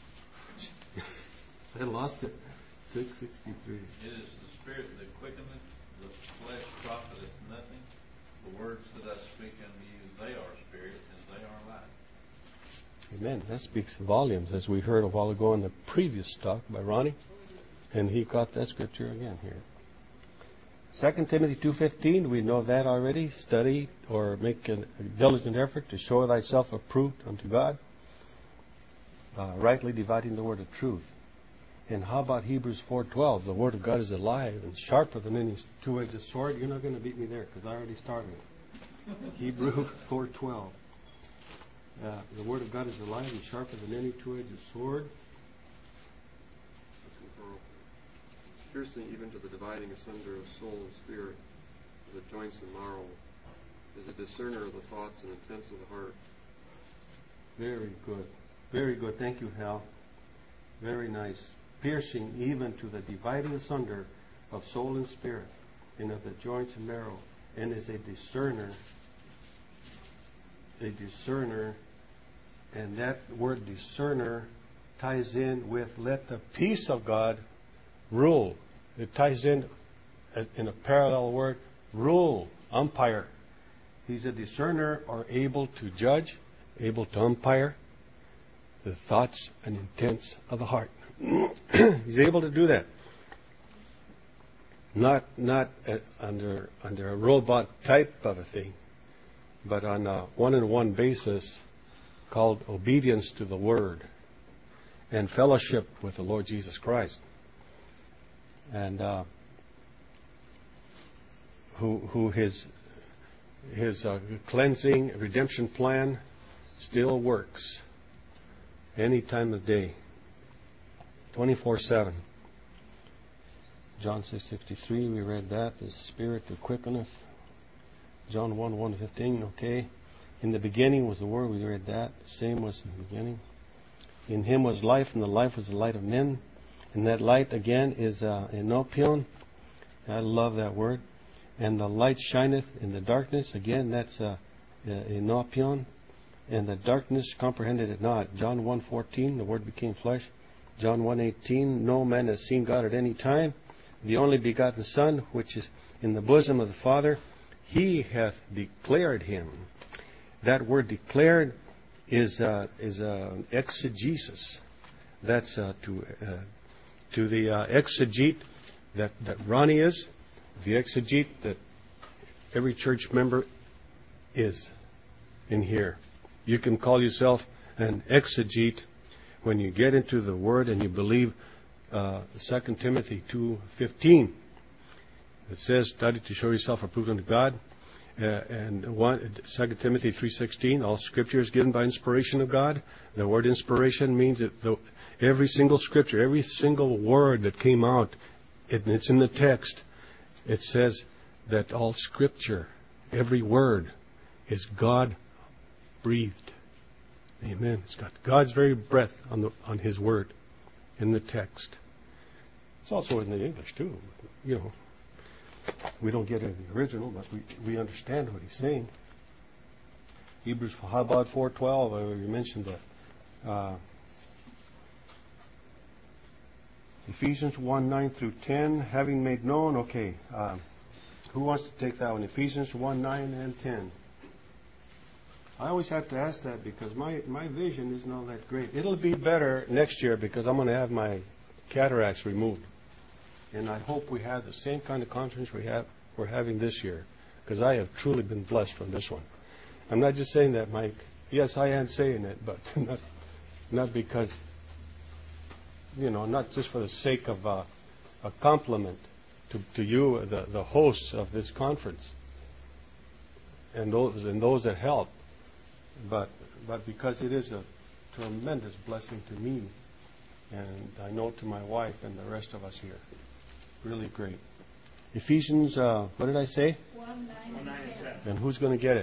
I lost it. 6:63. It is the Spirit that quickeneth, the flesh profiteth nothing. The words that I speak unto you, they are spirit and they are life. Amen. That speaks volumes, as we heard a while ago in the previous talk by Ronnie. And he got that scripture again here. 2 Timothy 2:15, we know that already. Study or make a diligent effort to show thyself approved unto God, rightly dividing the word of truth. And how about Hebrews 4:12? The word of God is alive and sharper than any two-edged sword. You're not going to beat me there because I already started. Hebrews 4:12. The word of God is alive and sharper than any two-edged sword. Piercing even to the dividing asunder of soul and spirit, of the joints and marrow, is a discerner of the thoughts and intents of the heart. Very good. Very good. Thank you, Hal. Very nice. Piercing even to the dividing asunder of soul and spirit, and of the joints and marrow, and is a discerner. A discerner, and that word discerner ties in with let the peace of God rule. It ties in a parallel word, rule, umpire. He's a discerner, or able to judge, able to umpire the thoughts and intents of the heart. He's able to do that. Not under a robot type of a thing, but on a one-on-one basis called obedience to the Word and fellowship with the Lord Jesus Christ. And who his cleansing redemption plan still works any time of day, 24/7. John 6:63, we read that. The Spirit that quickeneth. John 1:1-15, okay. In the beginning was the Word, we read that. The same was in the beginning. In Him was life, and the life was the light of men. And that light, again, is enopion. I love that word. And the light shineth in the darkness. Again, that's enopion. And the darkness comprehended it not. John 1:14, the Word became flesh. John 1:18, no man has seen God at any time. The only begotten Son, which is in the bosom of the Father, He hath declared Him. That word declared is exegesis. That's to the exegete that Ronnie is, the exegete that every church member is in here. You can call yourself an exegete when you get into the Word and you believe 2 Timothy 2:15. It says, study to show yourself approved unto God. And 2 Timothy 3:16, all Scripture is given by inspiration of God. The word inspiration means that every single Scripture, every single word that came out, it's in the text. It says that all Scripture, every word, is God-breathed. Amen. It's got God's very breath on His Word in the text. It's also in the English too. You know, we don't get it in the original, but we understand what he's saying. Hebrews, how about 4:12? You mentioned that. Ephesians 1:9-10, having made known. Okay, who wants to take that one? Ephesians 1:9 and 10. I always have to ask that because my vision isn't all that great. It'll be better next year because I'm going to have my cataracts removed. And I hope we have the same kind of conference we're having this year, because I have truly been blessed from this one. I'm not just saying that, Mike. Yes, I am saying it, but not because, not just for the sake of a compliment to you, the hosts of this conference, and those that help, but because it is a tremendous blessing to me, and I know to my wife and the rest of us here. Really great. Ephesians, what did I say? 1:9-10. And who's going to get it?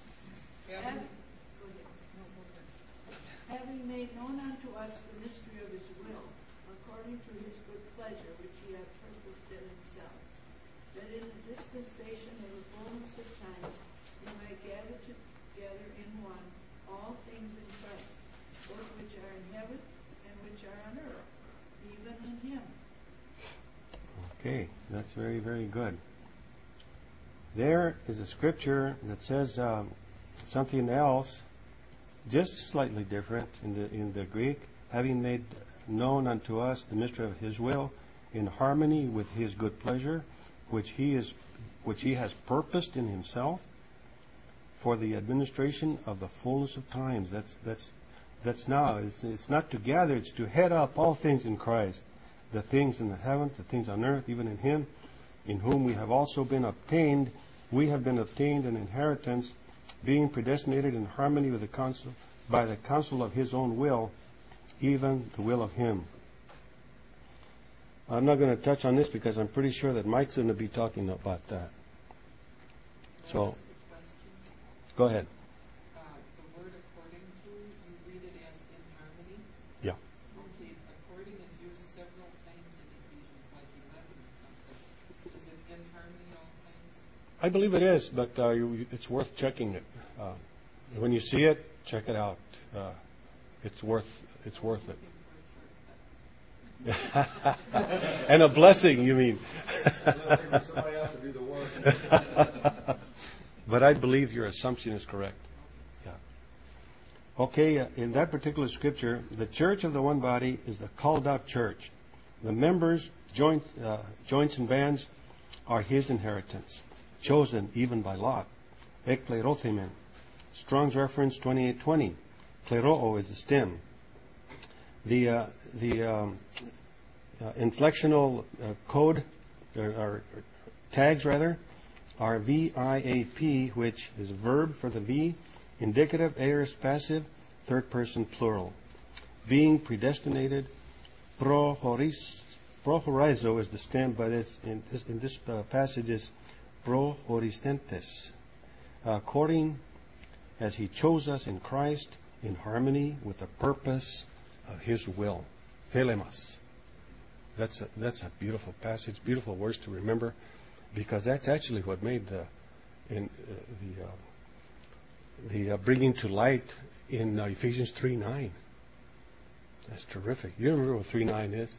Having made known unto us the mystery of His will, according to His good pleasure, which He hath purposed in Himself, that in the dispensation of the fullness of time He might gather together in one all things in Christ, both which are in heaven and which are on earth, even in Him. Okay, that's very, very good. There is a scripture that says something else, just slightly different in the Greek. Having made known unto us the mystery of His will, in harmony with His good pleasure, which He has purposed in Himself, for the administration of the fullness of times. That's now. It's not to gather. It's to head up all things in Christ. The things in the heaven, the things on earth, even in Him, in whom we have also been obtained. We have been obtained an inheritance, being predestinated in harmony with by the counsel of His own will, even the will of Him. I'm not going to touch on this because I'm pretty sure that Mike's going to be talking about that. So, Go ahead. The word according to, you read it as in harmony? Yeah. Okay, according is used several times in Ephesians, like 11 or something. Is it in harmony all times? I believe it is, but it's worth checking it. When you see it, check it out. It's worth it. And a blessing, you mean? Somebody else to do the work. But I believe your assumption is correct. Yeah. Okay, in that particular scripture, the church of the one body is the called out church. The members, joints and bands, are his inheritance, chosen even by lot. Eklerothemen. Strong's reference 28:20. Kleroo is the stem. The inflectional code, or tags rather, are VIAP, which is verb for the V, indicative, aorist passive, third person plural. Being predestinated, prohorizo is the stem, but it's in this passage is prohorisentes. According as he chose us in Christ, in harmony with the purpose of his will. Thelemas. That's a beautiful passage, beautiful words to remember, because that's actually what made the bringing to light in Ephesians 3:9. That's terrific. You remember what 3:9 is?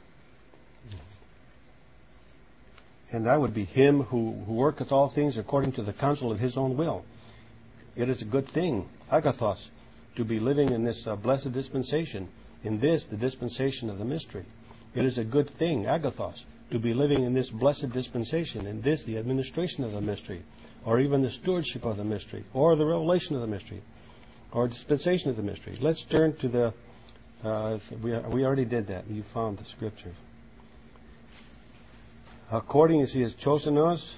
And that would be him who worketh all things according to the counsel of his own will. It is a good thing, agathos, to be living in this blessed dispensation, in this, the dispensation of the mystery. It is a good thing, agathos, to be living in this blessed dispensation, in this, the administration of the mystery, or even the stewardship of the mystery, or the revelation of the mystery, or dispensation of the mystery. Let's turn to the, we already did that. You found the scripture. According as he has chosen us,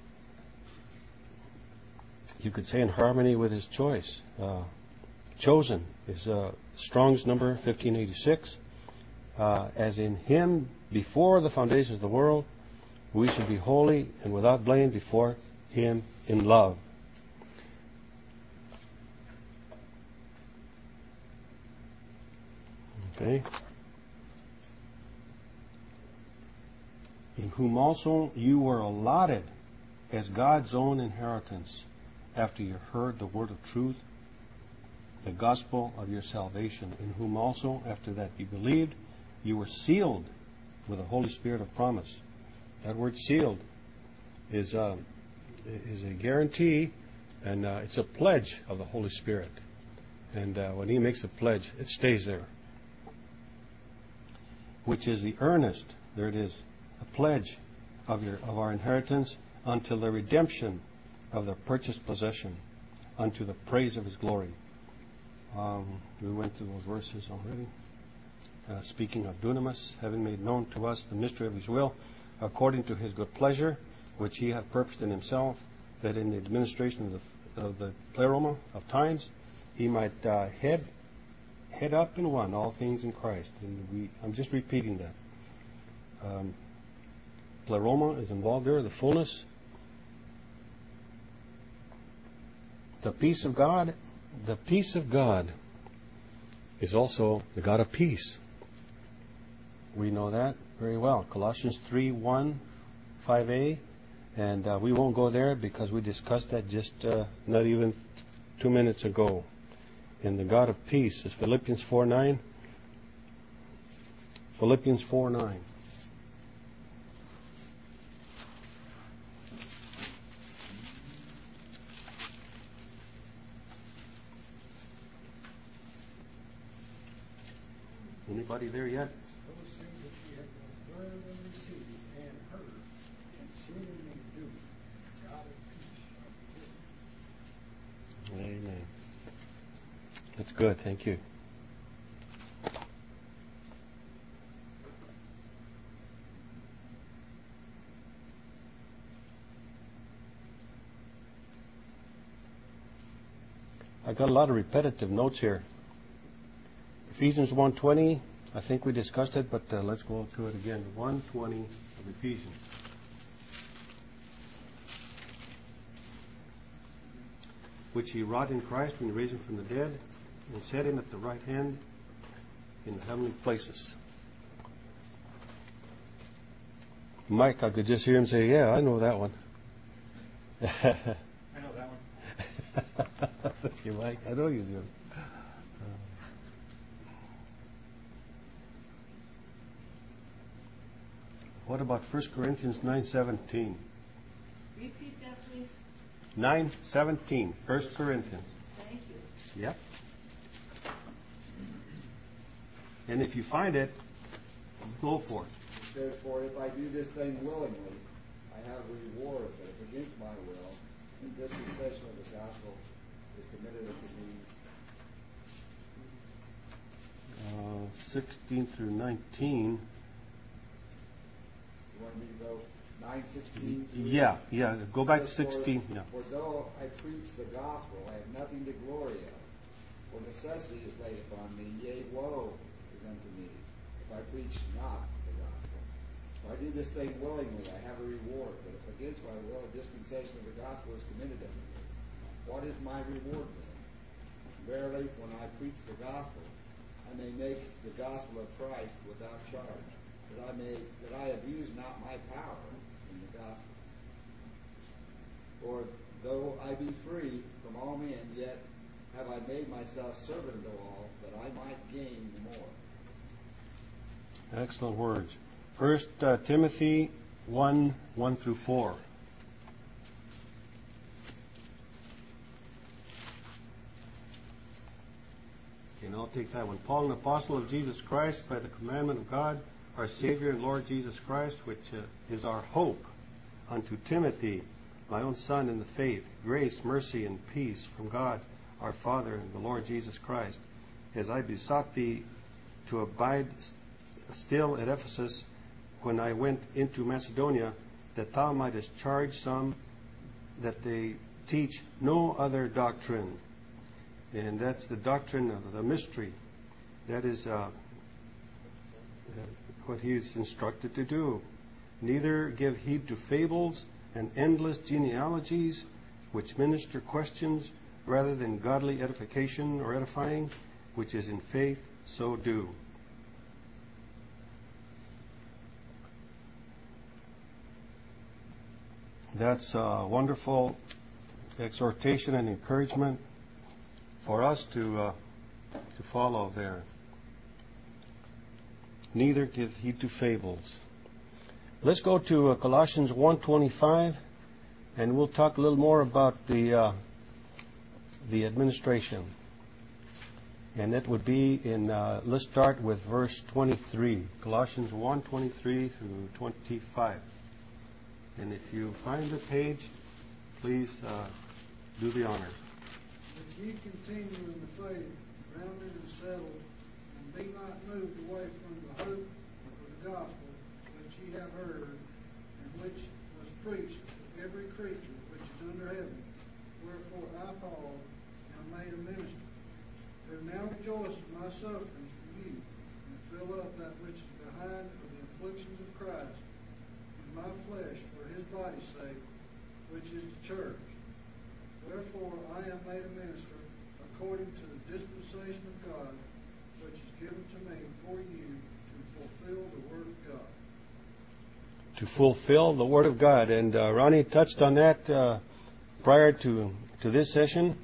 you could say in harmony with his choice. Chosen is Strong's number 1586. As in him, before the foundations of the world, we should be holy and without blame before him in love. Okay. In whom also you were allotted as God's own inheritance, after you heard the word of truth, the gospel of your salvation, in whom also, after that you believed, you were sealed with the Holy Spirit of promise. That word sealed is a guarantee, and it's a pledge of the Holy Spirit. And when he makes a pledge, it stays there. Which is the earnest, there it is, a pledge of our inheritance until the redemption of the purchased possession, unto the praise of his glory. We went through those verses already. Speaking of dunamis, having made known to us the mystery of his will, according to his good pleasure, which he hath purposed in himself, that in the administration of the pleroma of times, he might head up in one all things in Christ. And I'm just repeating that. Pleroma is involved there, the fullness. The peace of God is also the God of peace. We know that very well. Colossians 3:1, 5a, and we won't go there because we discussed that just not even 2 minutes ago. And the God of peace is Philippians 4:9. Philippians 4:9. Anybody there yet? Those things that ye have both heard and received and heard, and seen in me do, and the God of peace shall be with you. Amen. That's good. Thank you. I got a lot of repetitive notes here. Ephesians 1:20, I think we discussed it, but let's go through it again. 1:20 of Ephesians. which he wrought in Christ when he raised him from the dead and set him at the right hand in the heavenly places. Mike, I could just hear him say, yeah, I know that one. I know that one. Thank you, Mike. I know you do. What about 1 Corinthians 9:17? Repeat that, please. 9:17, 1 Corinthians. Thank you. Yep. And if you find it, go for it. It says, for if I do this thing willingly, I have a reward, but if against my will, the dispensation of the gospel is committed unto me. 16 through 19. You want me to go 9:16? Yeah. Go back to 16. Yeah. For though I preach the gospel, I have nothing to glory of. For necessity is laid upon me, yea, woe is unto me, if I preach not the gospel. If I do this thing willingly, I have a reward, but if against my will, a dispensation of the gospel is committed unto me. What is my reward then? Verily, when I preach the gospel, I may make the gospel of Christ without charge, that I abuse not my power in the gospel. For though I be free from all men, yet have I made myself servant unto all, that I might gain more. Excellent words. 1 Timothy 1:1 through 4. And I'll take that one. Paul, an apostle of Jesus Christ, by the commandment of God, our Savior and Lord Jesus Christ, which is our hope, unto Timothy, my own son in the faith, grace, mercy, and peace from God, our Father, and the Lord Jesus Christ, as I besought thee to abide still at Ephesus when I went into Macedonia, that thou mightest charge some that they teach no other doctrine. And that's the doctrine of the mystery. That is what he is instructed to do. Neither give heed to fables and endless genealogies, which minister questions rather than godly edification or edifying, which is in faith, so do. That's a wonderful exhortation and encouragement for us to follow there. Neither give heed to fables. Let's go to Colossians 1:25, and we'll talk a little more about the administration. And that would be in, let's start with verse 23. Colossians 1:23 through 25. And if you find the page, please do the honor. If ye continue in the faith, grounded and settled, and be not moved away from the hope of the gospel which ye have heard, and which was preached to every creature which is under heaven. Wherefore I, Paul, am made a minister, who now rejoice in my sufferings for you, and fill up that which is behind of the afflictions of Christ in my flesh for his body's sake, which is the church. Wherefore I am made a minister according to the dispensation of God, which is given to me for you to fulfill the word of God. To fulfill the word of God. And Ronnie touched on that prior to this session,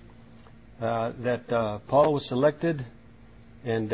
that Paul was selected, and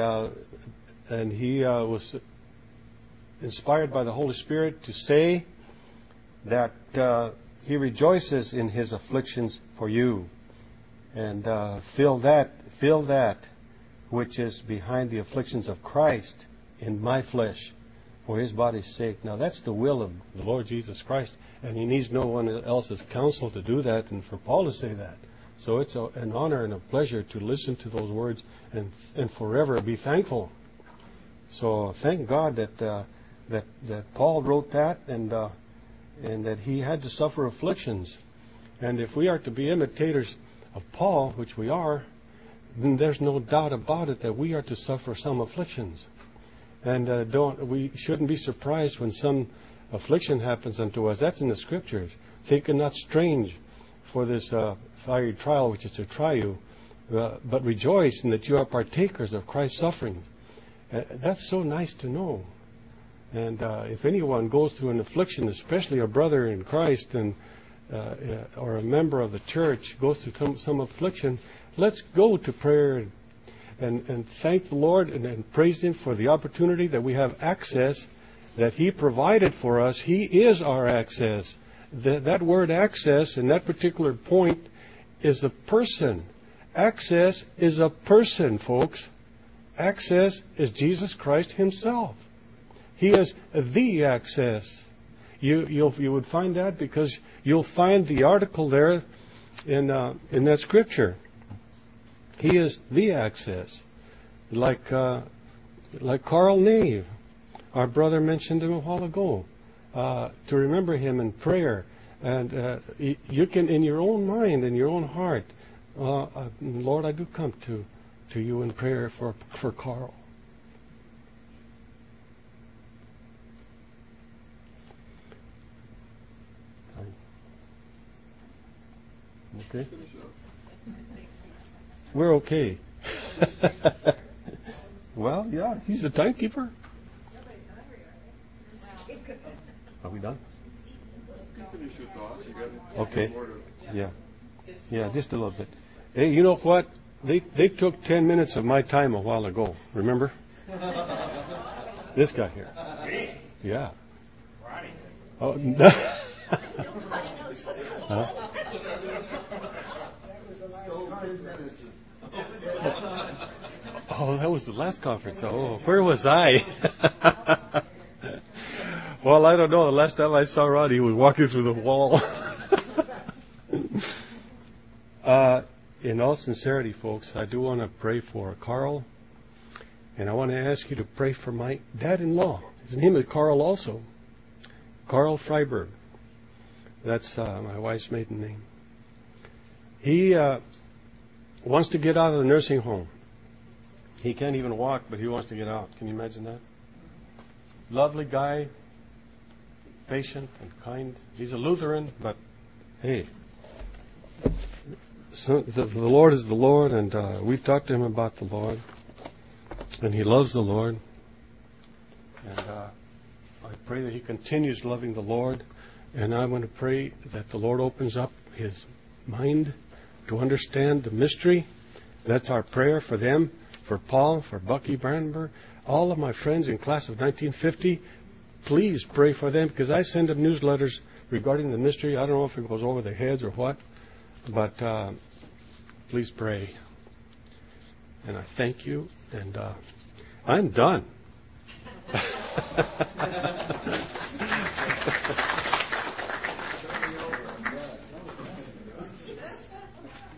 he was inspired by the Holy Spirit to say that he rejoices in his afflictions for you, and fill that which is behind the afflictions of Christ in my flesh for his body's sake. Now that's the will of the Lord Jesus Christ, and he needs no one else's counsel to do that, and for Paul to say that. So it's an honor and a pleasure to listen to those words and forever be thankful. So thank God that Paul wrote that, and that he had to suffer afflictions. And if we are to be imitators of Paul, which we are, then there's no doubt about it that we are to suffer some afflictions. And we shouldn't be surprised when some affliction happens unto us. That's in the Scriptures. Think it not strange for fiery trial which is to try you, but rejoice in that you are partakers of Christ's suffering. That's so nice to know. And if anyone goes through an affliction, especially a brother in Christ and or a member of the church goes through some affliction, let's go to prayer and thank the Lord and praise Him for the opportunity that we have access, that He provided for us. He is our access. That word access in that particular point is a person. Access is a person, folks. Access is Jesus Christ Himself. He is the access. You would find that because you'll find the article there in that scripture. He is the access. Like Carl Nave, our brother mentioned him a while ago. To remember him in prayer. And you can, in your own mind, in your own heart, Lord, I do come to you in prayer for Carl. Okay? We're okay. Well, yeah, he's the timekeeper. Are we done? Finish your thoughts. You got okay. Yeah, just a little bit. Hey, you know what? They took 10 minutes of my time a while ago. Remember? This guy here. Yeah. Oh, no. Huh? Oh, that was the last conference. Oh, where was I? Well, I don't know. The last time I saw Ronnie, he was walking through the wall. In all sincerity, folks, I do want to pray for Carl. And I want to ask you to pray for my dad-in-law. His name is Carl also. Carl Freiberg. That's my wife's maiden name. He wants to get out of the nursing home. He can't even walk, but he wants to get out. Can you imagine that? Lovely guy, patient and kind. He's a Lutheran, but hey, so the Lord is the Lord, and we've talked to him about the Lord, and he loves the Lord. And I pray that he continues loving the Lord, and I want to pray that the Lord opens up his mind to understand the mystery. That's our prayer for them, for Paul, for Bucky Brandenburg, all of my friends in class of 1950. Please pray for them, because I send them newsletters regarding the mystery. I don't know if it goes over their heads or what, but please pray. And I thank you, and I'm done.